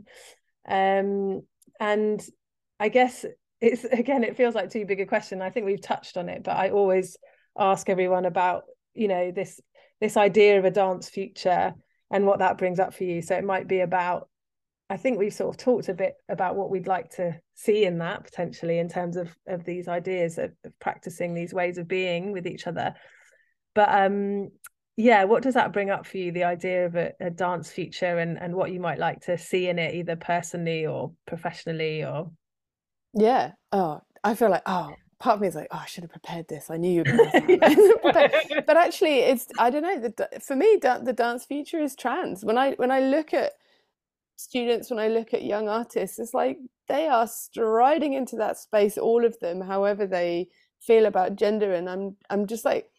Um, and I guess it's again, it feels like too big a question. I think we've touched on it, but I always ask everyone about, you know, this this idea of a dance future and what that brings up for you. So it might be about, I think we've sort of talked a bit about what we'd like to see in that potentially in terms of of these ideas of, of practicing these ways of being with each other. But um yeah, what does that bring up for you, the idea of a, a dance future and and what you might like to see in it, either personally or professionally or Yeah. Oh, I feel like, oh, part of me is like, oh, I should have prepared this. I knew you were going to ask that. But but actually, it's I don't know. The, for me, the dance future is trans. When I when I look at students, when I look at young artists, it's like they are striding into that space, all of them, however they feel about gender, and I'm I'm just like,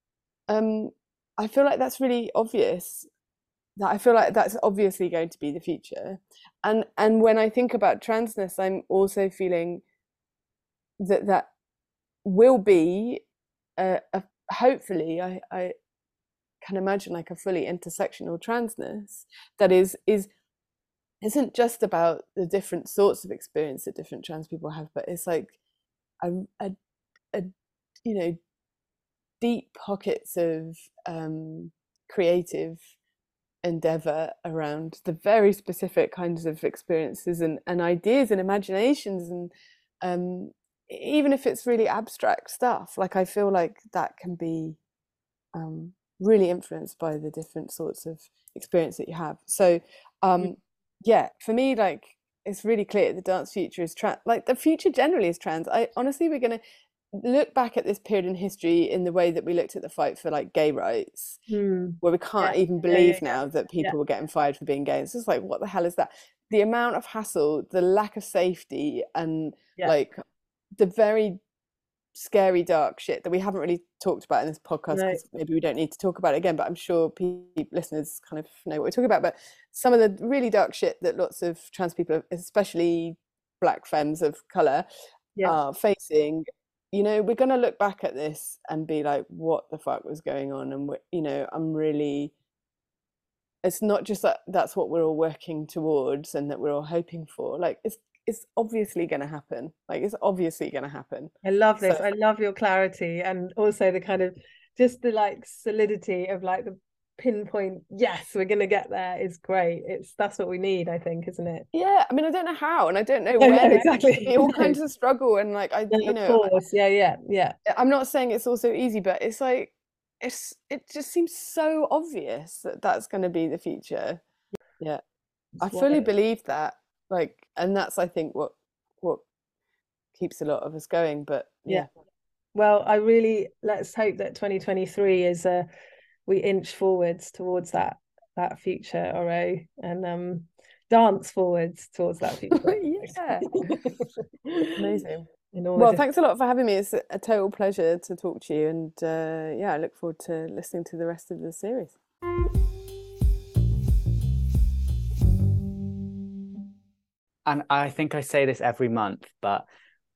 um, I feel like that's really obvious. That I feel like that's obviously going to be the future, and and when I think about transness, I'm also feeling that that will be a, a hopefully I, I can imagine like a fully intersectional transness that is is isn't just about the different sorts of experience that different trans people have, but it's like a, a, a you know deep pockets of um, creative endeavor around the very specific kinds of experiences and, and ideas and imaginations, and um, even if it's really abstract stuff, like I feel like that can be um, really influenced by the different sorts of experience that you have. So um, yeah, for me, like it's really clear the dance future is trans, like the future generally is trans. I honestly, we're going to look back at this period in history in the way that we looked at the fight for like gay rights, mm. where we yeah. can't even yeah, yeah, believe now yeah. that people yeah. were getting fired for being gay. It's just like, what the hell is that? The amount of hassle, the lack of safety, and yeah. like the very scary, dark shit that we haven't really talked about in this podcast, because no. maybe we don't need to talk about it again, but I'm sure people, listeners kind of know what we're talking about. But some of the really dark shit that lots of trans people, especially black femmes of colour, yeah. are facing, you know, we're going to look back at this and be like, what the fuck was going on? And, you know, I'm really, it's not just that that's what we're all working towards and that we're all hoping for. Like, it's it's obviously going to happen. Like, it's obviously going to happen. I love this. So, I love your clarity, and also the kind of just the like solidity of like the pinpoint, yes, we're going to get there is great. It's that's what we need, I think, isn't it? Yeah, I mean, I don't know how, and I don't know no, when. no, exactly. Be all kinds of struggle, and like I, no, you know, of course, yeah, yeah, yeah. I'm not saying it's also easy, but it's like it's it just seems so obvious that that's going to be the future. Yeah, I fully believe that. Like, and that's I think what what keeps a lot of us going. But yeah. yeah. Well, I really let's hope that twenty twenty-three is uh we inch forwards towards that that future, Oro, and um dance forwards towards that future. Yeah. Amazing. Well, different... thanks a lot for having me. It's a total pleasure to talk to you, and uh, yeah, I look forward to listening to the rest of the series. and I think I say this every month, but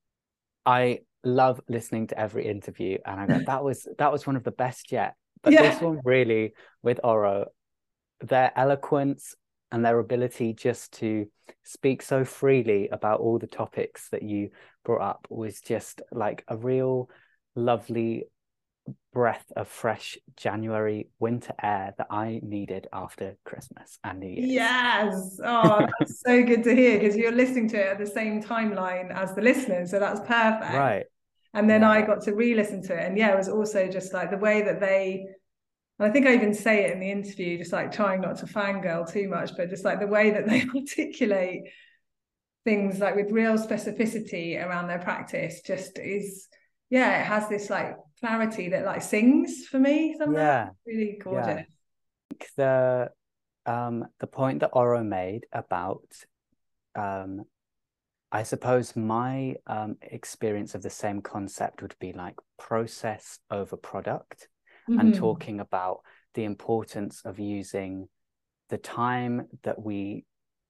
I love listening to every interview, and I go, that was that was one of the best yet. But Yeah. this one really, with Oro, their eloquence and their ability just to speak so freely about all the topics that you brought up was just like a real lovely breath of fresh January winter air that I needed after Christmas and New Year's. Yes. Oh, that's so good to hear, because you're listening to it at the same timeline as the listeners, so that's perfect. Right. And then yeah. I got to re-listen to it, and yeah, it was also just like the way that they, and I think I even say it in the interview, just like trying not to fangirl too much, but just like the way that they articulate things like with real specificity around their practice just is, yeah, it has this like clarity that like sings for me somehow. Yeah. Really gorgeous. Yeah. The um the point that Oro made about um I suppose my um experience of the same concept would be like process over product, mm-hmm. and talking about the importance of using the time that we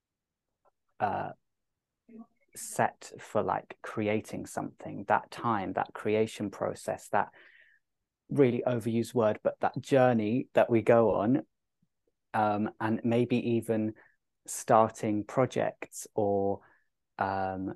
uh set for like creating something, that time, that creation process, that really overused word, but that journey that we go on, um, and maybe even starting projects or um,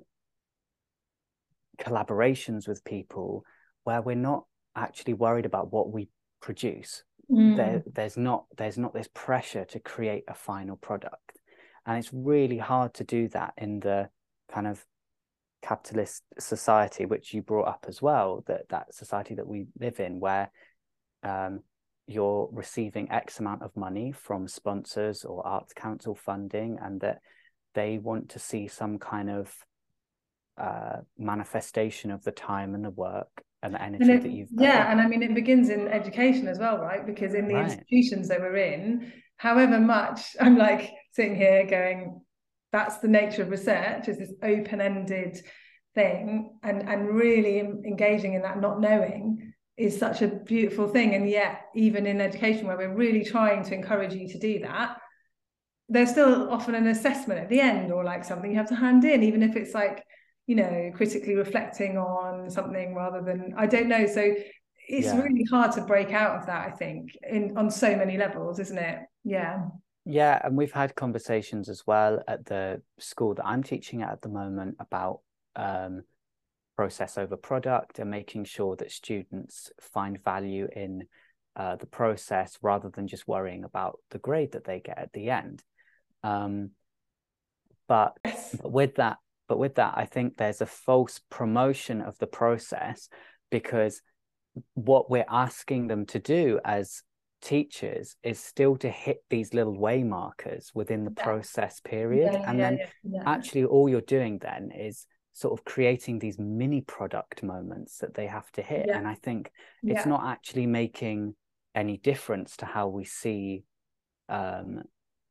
collaborations with people where we're not actually worried about what we produce. Mm. There, there's not there's not this pressure to create a final product, and it's really hard to do that in the kind of capitalist society, which you brought up as well, that that society that we live in, where um, you're receiving X amount of money from sponsors or Arts Council funding, and that they want to see some kind of uh, manifestation of the time and the work and the energy and it, that you've put yeah in. And I mean, it begins in education as well, right? Because in the right. institutions that we're in, however much I'm like sitting here going, that's the nature of research, is this open-ended thing, and and really engaging in that not knowing is such a beautiful thing. And yet even in education, where we're really trying to encourage you to do that, there's still often an assessment at the end, or like something you have to hand in, even if it's like, you know, critically reflecting on something rather than, I don't know. So it's yeah. really hard to break out of that, I think, in on so many levels, isn't it? Yeah. Yeah, and we've had conversations as well at the school that I'm teaching at at the moment about um, process over product, and making sure that students find value in uh, the process rather than just worrying about the grade that they get at the end. Um, but, yes. but with that, but with that, I think there's a false promotion of the process, because what we're asking them to do as teachers is still to hit these little way markers within the yeah. process period, yeah, and yeah, then yeah, yeah. actually all you're doing then is sort of creating these mini product moments that they have to hit, yeah. and I think yeah. it's not actually making any difference to how we see um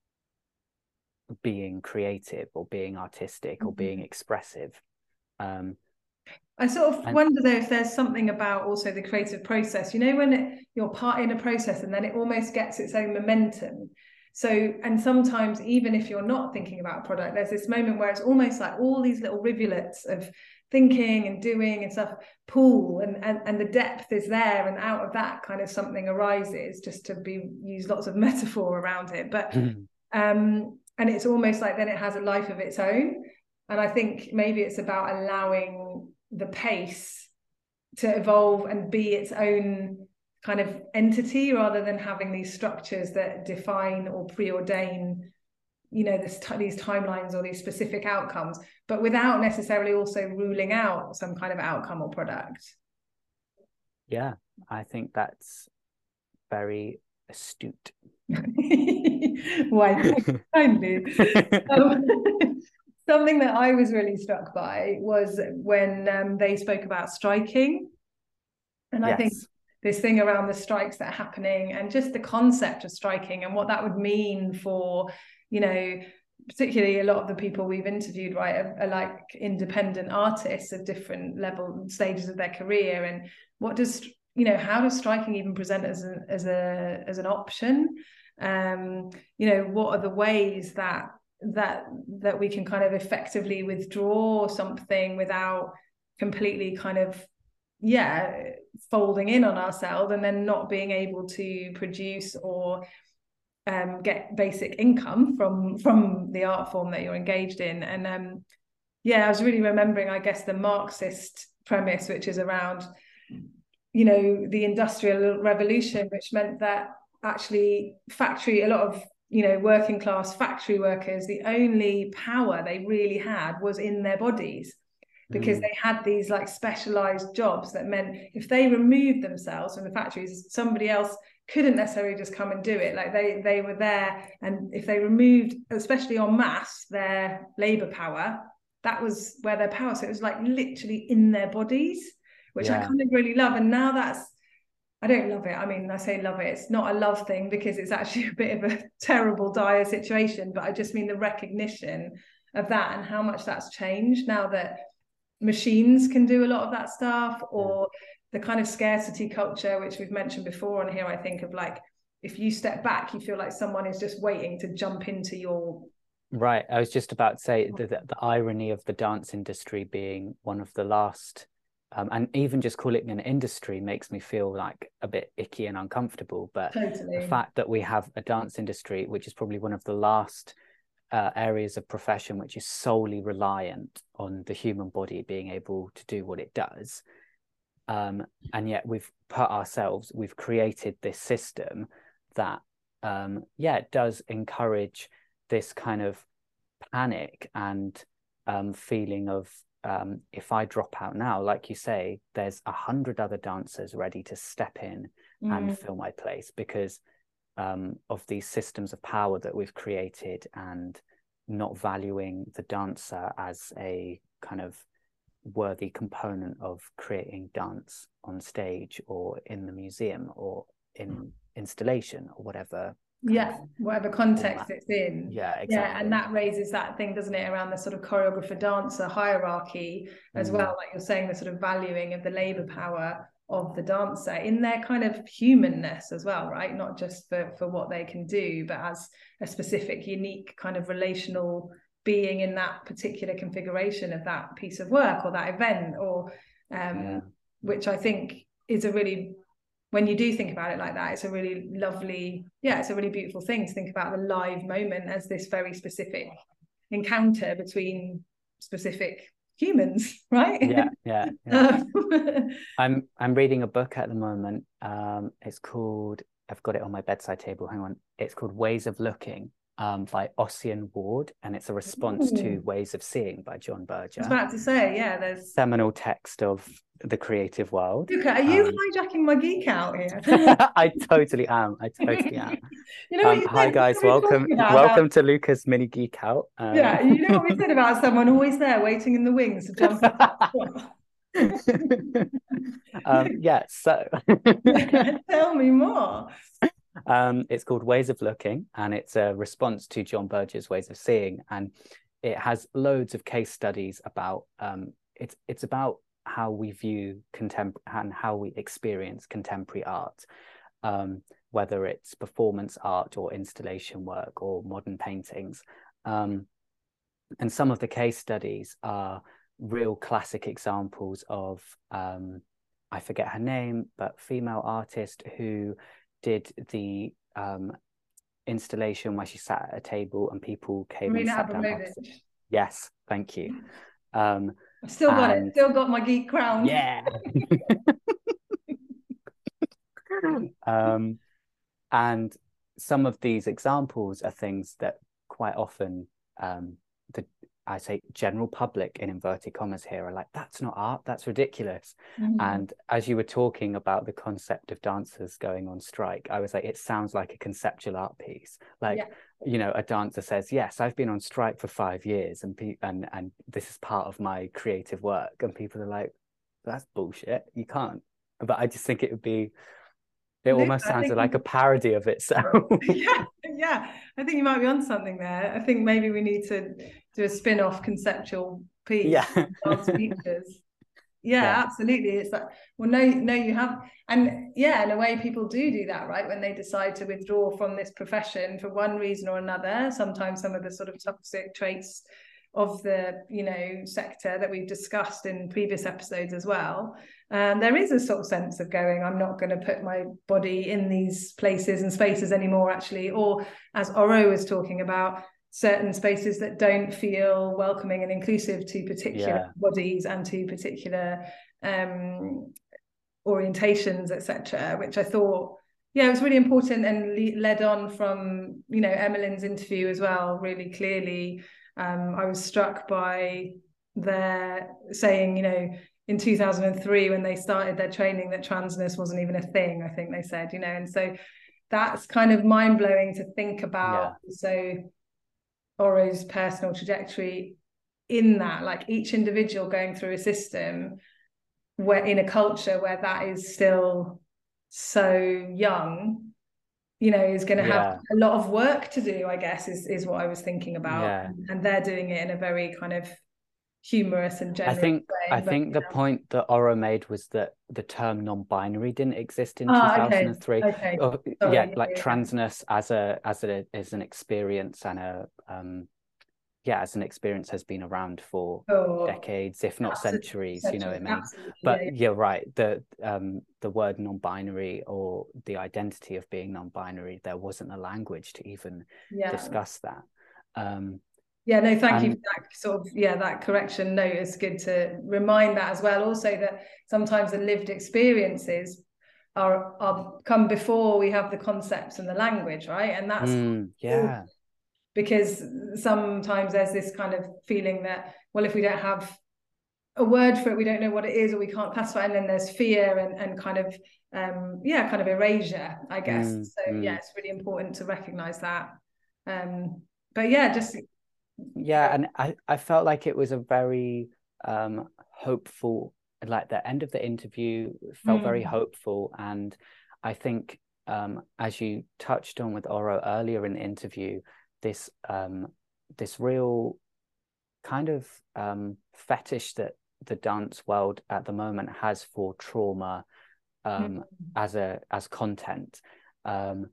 being creative or being artistic mm-hmm. or being expressive. um I sort of and, wonder though if there's something about also the creative process, you know, when it, you're part in a process and then it almost gets its own momentum. So, and sometimes even if you're not thinking about a product, there's this moment where it's almost like all these little rivulets of thinking and doing and stuff pool, and, and, and the depth is there, and out of that kind of something arises, just to be use lots of metaphor around it. But, um, and it's almost like then it has a life of its own. And I think maybe it's about allowing the pace to evolve and be its own kind of entity, rather than having these structures that define or preordain, you know, this these timelines or these specific outcomes, but without necessarily also ruling out some kind of outcome or product. Yeah, I think that's very astute. Why, kindly. um, Something that I was really struck by was when um, they spoke about striking. And yes. I think this thing around the strikes that are happening, and just the concept of striking and what that would mean for, you know, particularly a lot of the people we've interviewed, right, are, are like independent artists at different level stages of their career. And what does, you know, how does striking even present as an, as a, as an option? Um, you know, what are the ways that that that we can kind of effectively withdraw something without completely kind of yeah folding in on ourselves and then not being able to produce or um, get basic income from from the art form that you're engaged in. And um, yeah, I was really remembering, I guess, the Marxist premise, which is around, you know, the Industrial Revolution, which meant that actually factory, a lot of, you know, working class factory workers, the only power they really had was in their bodies, because mm. they had these like specialized jobs that meant if they removed themselves from the factories, somebody else couldn't necessarily just come and do it. Like they they were there, and if they removed, especially en masse, their labor power, that was where their power. So it was like literally in their bodies, which yeah. I kind of really love. And now that's, I don't love it. I mean, I say love it. It's not a love thing because it's actually a bit of a terrible, dire situation. But I just mean the recognition of that and how much that's changed now that machines can do a lot of that stuff, or the kind of scarcity culture, which we've mentioned before on here. I think of like, if you step back, you feel like someone is just waiting to jump into your. Right. I was just about to say the, the, the irony of the dance industry being one of the last, um, and even just calling it an industry makes me feel like a bit icky and uncomfortable. But totally. The fact that we have a dance industry, which is probably one of the last uh, areas of profession which is solely reliant on the human body being able to do what it does. Um, and yet we've put ourselves, we've created this system that, um, yeah, it does encourage this kind of panic and um, feeling of, um, if I drop out now, like you say, there's a hundred other dancers ready to step in mm. and fill my place because um, of these systems of power that we've created, and not valuing the dancer as a kind of worthy component of creating dance on stage or in the museum or in installation or whatever. Yeah, whatever context it's in. Yeah, exactly. Yeah, and that raises that thing, doesn't it, around the sort of choreographer dancer hierarchy as mm. well, like you're saying, the sort of valuing of the labor power of the dancer in their kind of humanness as well, right? Not just for for what they can do, but as a specific, unique kind of relational being in that particular configuration of that piece of work or that event, or um yeah. which I think is a really, when you do think about it like that, it's a really lovely, yeah, it's a really beautiful thing to think about the live moment as this very specific encounter between specific humans, right? Yeah, yeah. yeah. I'm I'm reading a book at the moment. Um, it's called, I've got it on my bedside table. Hang on. It's called Ways of Looking, um, by Ossian Ward, and it's a response Ooh. to Ways of Seeing by John Berger. I was about to say, yeah, there's seminal text of the creative world. Luca, are you um, hijacking my geek out here? I totally am. I totally am. You know, um, hi guys, welcome, welcome to Luca's mini geek out. Um, yeah, you know what we said about someone always there waiting in the wings to jump um, yeah, so tell me more. Um, it's called Ways of Looking, and it's a response to John Berger's Ways of Seeing, and it has loads of case studies about um, it's it's about how we view contemporary and how we experience contemporary art, um, whether it's performance art or installation work or modern paintings. Um, and some of the case studies are real classic examples of, um, I forget her name, but female artist who did the um, installation where she sat at a table and people came Marina and sat down opposite. Yes, thank you. Um, I've still got and, it, still got my geek crown. Yeah. um, and some of these examples are things that quite often um, the I say general public in inverted commas here are like, that's not art, that's ridiculous. Mm-hmm. And as you were talking about the concept of dancers going on strike, I was like, it sounds like a conceptual art piece. Like, yeah. you know, a dancer says, yes, I've been on strike for five years and pe- and and this is part of my creative work. And people are like, that's bullshit, you can't. But I just think it would be, it Luke, almost sounds like a parody of itself. yeah, yeah. I think you might be on something there. I think maybe we need to do a spin-off conceptual piece. Yeah. Dance features. Yeah, Yeah. absolutely. It's like, well, no, no, you have, and yeah, in a way, people do do that, right? When they decide to withdraw from this profession for one reason or another. Sometimes some of the sort of toxic traits of the, you know, sector that we've discussed in previous episodes as well. And there is a sort of sense of going, I'm not going to put my body in these places and spaces anymore, actually. Or as Oro was talking about, certain spaces that don't feel welcoming and inclusive to particular Yeah. bodies and to particular um, orientations, et cetera, which I thought, yeah, it was really important and le- led on from, you know, Emmeline's interview as well, really clearly. Um, I was struck by their saying, you know, in two thousand three, when they started their training, that transness wasn't even a thing, I think they said, you know, and so that's kind of mind-blowing to think about. Yeah. So Oro's personal trajectory in that, like each individual going through a system where in a culture where that is still so young, you know, is going to have Yeah. a lot of work to do, I guess, is is what I was thinking about. Yeah. And they're doing it in a very kind of humorous and I generous think way. I But think the yeah. point that Oro made was that the term non-binary didn't exist in Ah, okay, two thousand three. okay. Or, yeah, Sorry. like Yeah, transness as a as a as an experience and a um yeah, as an experience has been around for yeah. Oh, decades, if not absolutely, centuries, you know what I centuries, mean? absolutely. But Yeah, you're right, the um the word non-binary or the identity of being non-binary, there wasn't a language to even yeah. discuss that. Um Yeah, no, thank you and for that sort of, yeah, that correction note. It's good to remind that as well. Also, that sometimes the lived experiences are are come before we have the concepts and the language, right? And that's mm, yeah. because sometimes there's this kind of feeling that, well, if we don't have a word for it, we don't know what it is, or we can't classify it. And then there's fear and, and kind of, um, yeah, kind of erasure, I guess. Mm, So mm. yeah, it's really important to recognize that. Um, but yeah, just Yeah, and I, I felt like it was a very um hopeful, like the end of the interview felt very mm, hopeful. And I think um as you touched on with Oro earlier in the interview, this um this real kind of um fetish that the dance world at the moment has for trauma um mm, as a as content. um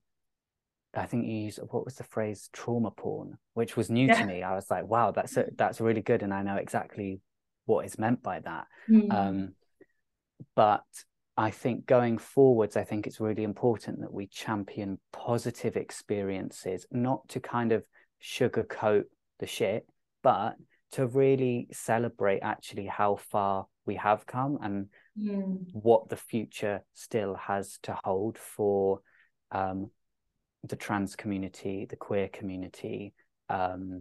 I think you used, what was the phrase, trauma porn, which was new to yeah. me. I was like, wow, that's a, that's really good, and I know exactly what is meant by that. Mm, Um, but I think going forwards, I think it's really important that we champion positive experiences, not to kind of sugarcoat the shit, but to really celebrate actually how far we have come and mm. what the future still has to hold for um, the trans community, the queer community, um,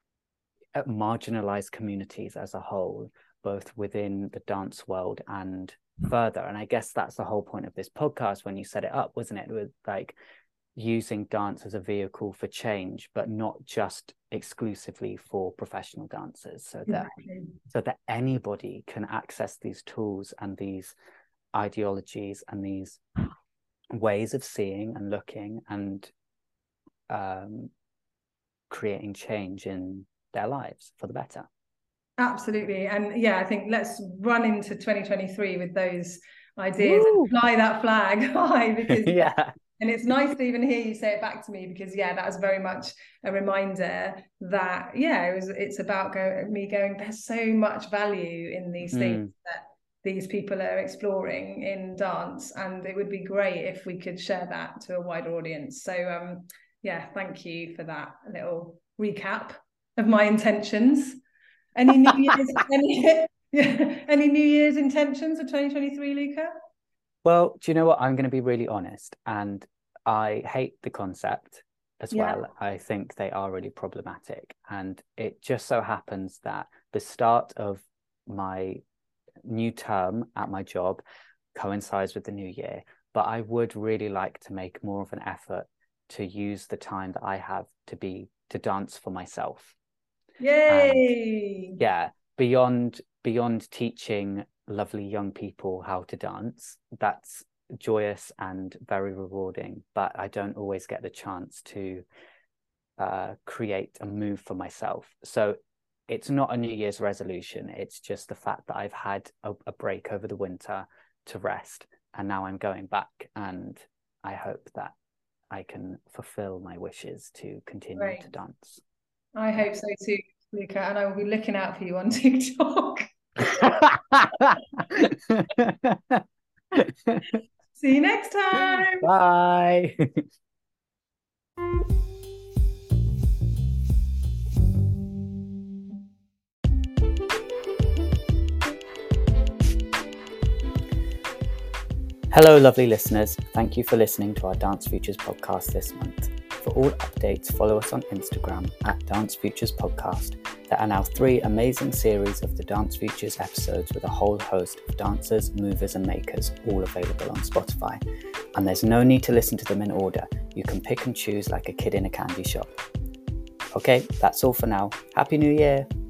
marginalized communities as a whole, both within the dance world and further. And I guess that's the whole point of this podcast when you set it up, wasn't it? With like using dance as a vehicle for change, but not just exclusively for professional dancers, so that Exactly. so that anybody can access these tools and these ideologies and these ways of seeing and looking and um, creating change in their lives for the better. Absolutely. And yeah, I think let's run into twenty twenty-three with those ideas Woo! and fly that flag high because yeah. Yeah. And it's nice to even hear you say it back to me because yeah, that was very much a reminder that yeah, it was it's about go, me going, there's so much value in these things Mm. that these people are exploring in dance, and it would be great if we could share that to a wider audience. So um yeah, thank you for that little recap of my intentions. Any New Year's any, yeah, any New Year's intentions for twenty twenty-three, Luca? Well, do you know what? I'm going to be really honest, and I hate the concept as Yeah. well. I think they are really problematic, and it just so happens that the start of my new term at my job coincides with the new year. But I would really like to make more of an effort to use the time that I have to be to dance for myself. Yay! And yeah, beyond beyond teaching lovely young people how to dance, that's joyous and very rewarding, but I don't always get the chance to uh, create a move for myself. So it's not a New Year's resolution. It's just the fact that I've had a, a break over the winter to rest, and now I'm going back, and I hope that I can fulfill my wishes to continue Great. to dance. I hope so too, Luca, and I will be looking out for you on TikTok. See you next time. Bye. Hello, lovely listeners. Thank you for listening to our Dance Futures podcast this month. For all updates, follow us on Instagram at Dance Futures Podcast. There are now three amazing series of the Dance Futures episodes with a whole host of dancers, movers and makers, all available on Spotify. And there's no need to listen to them in order. You can pick and choose like a kid in a candy shop. Okay, that's all for now. Happy New Year!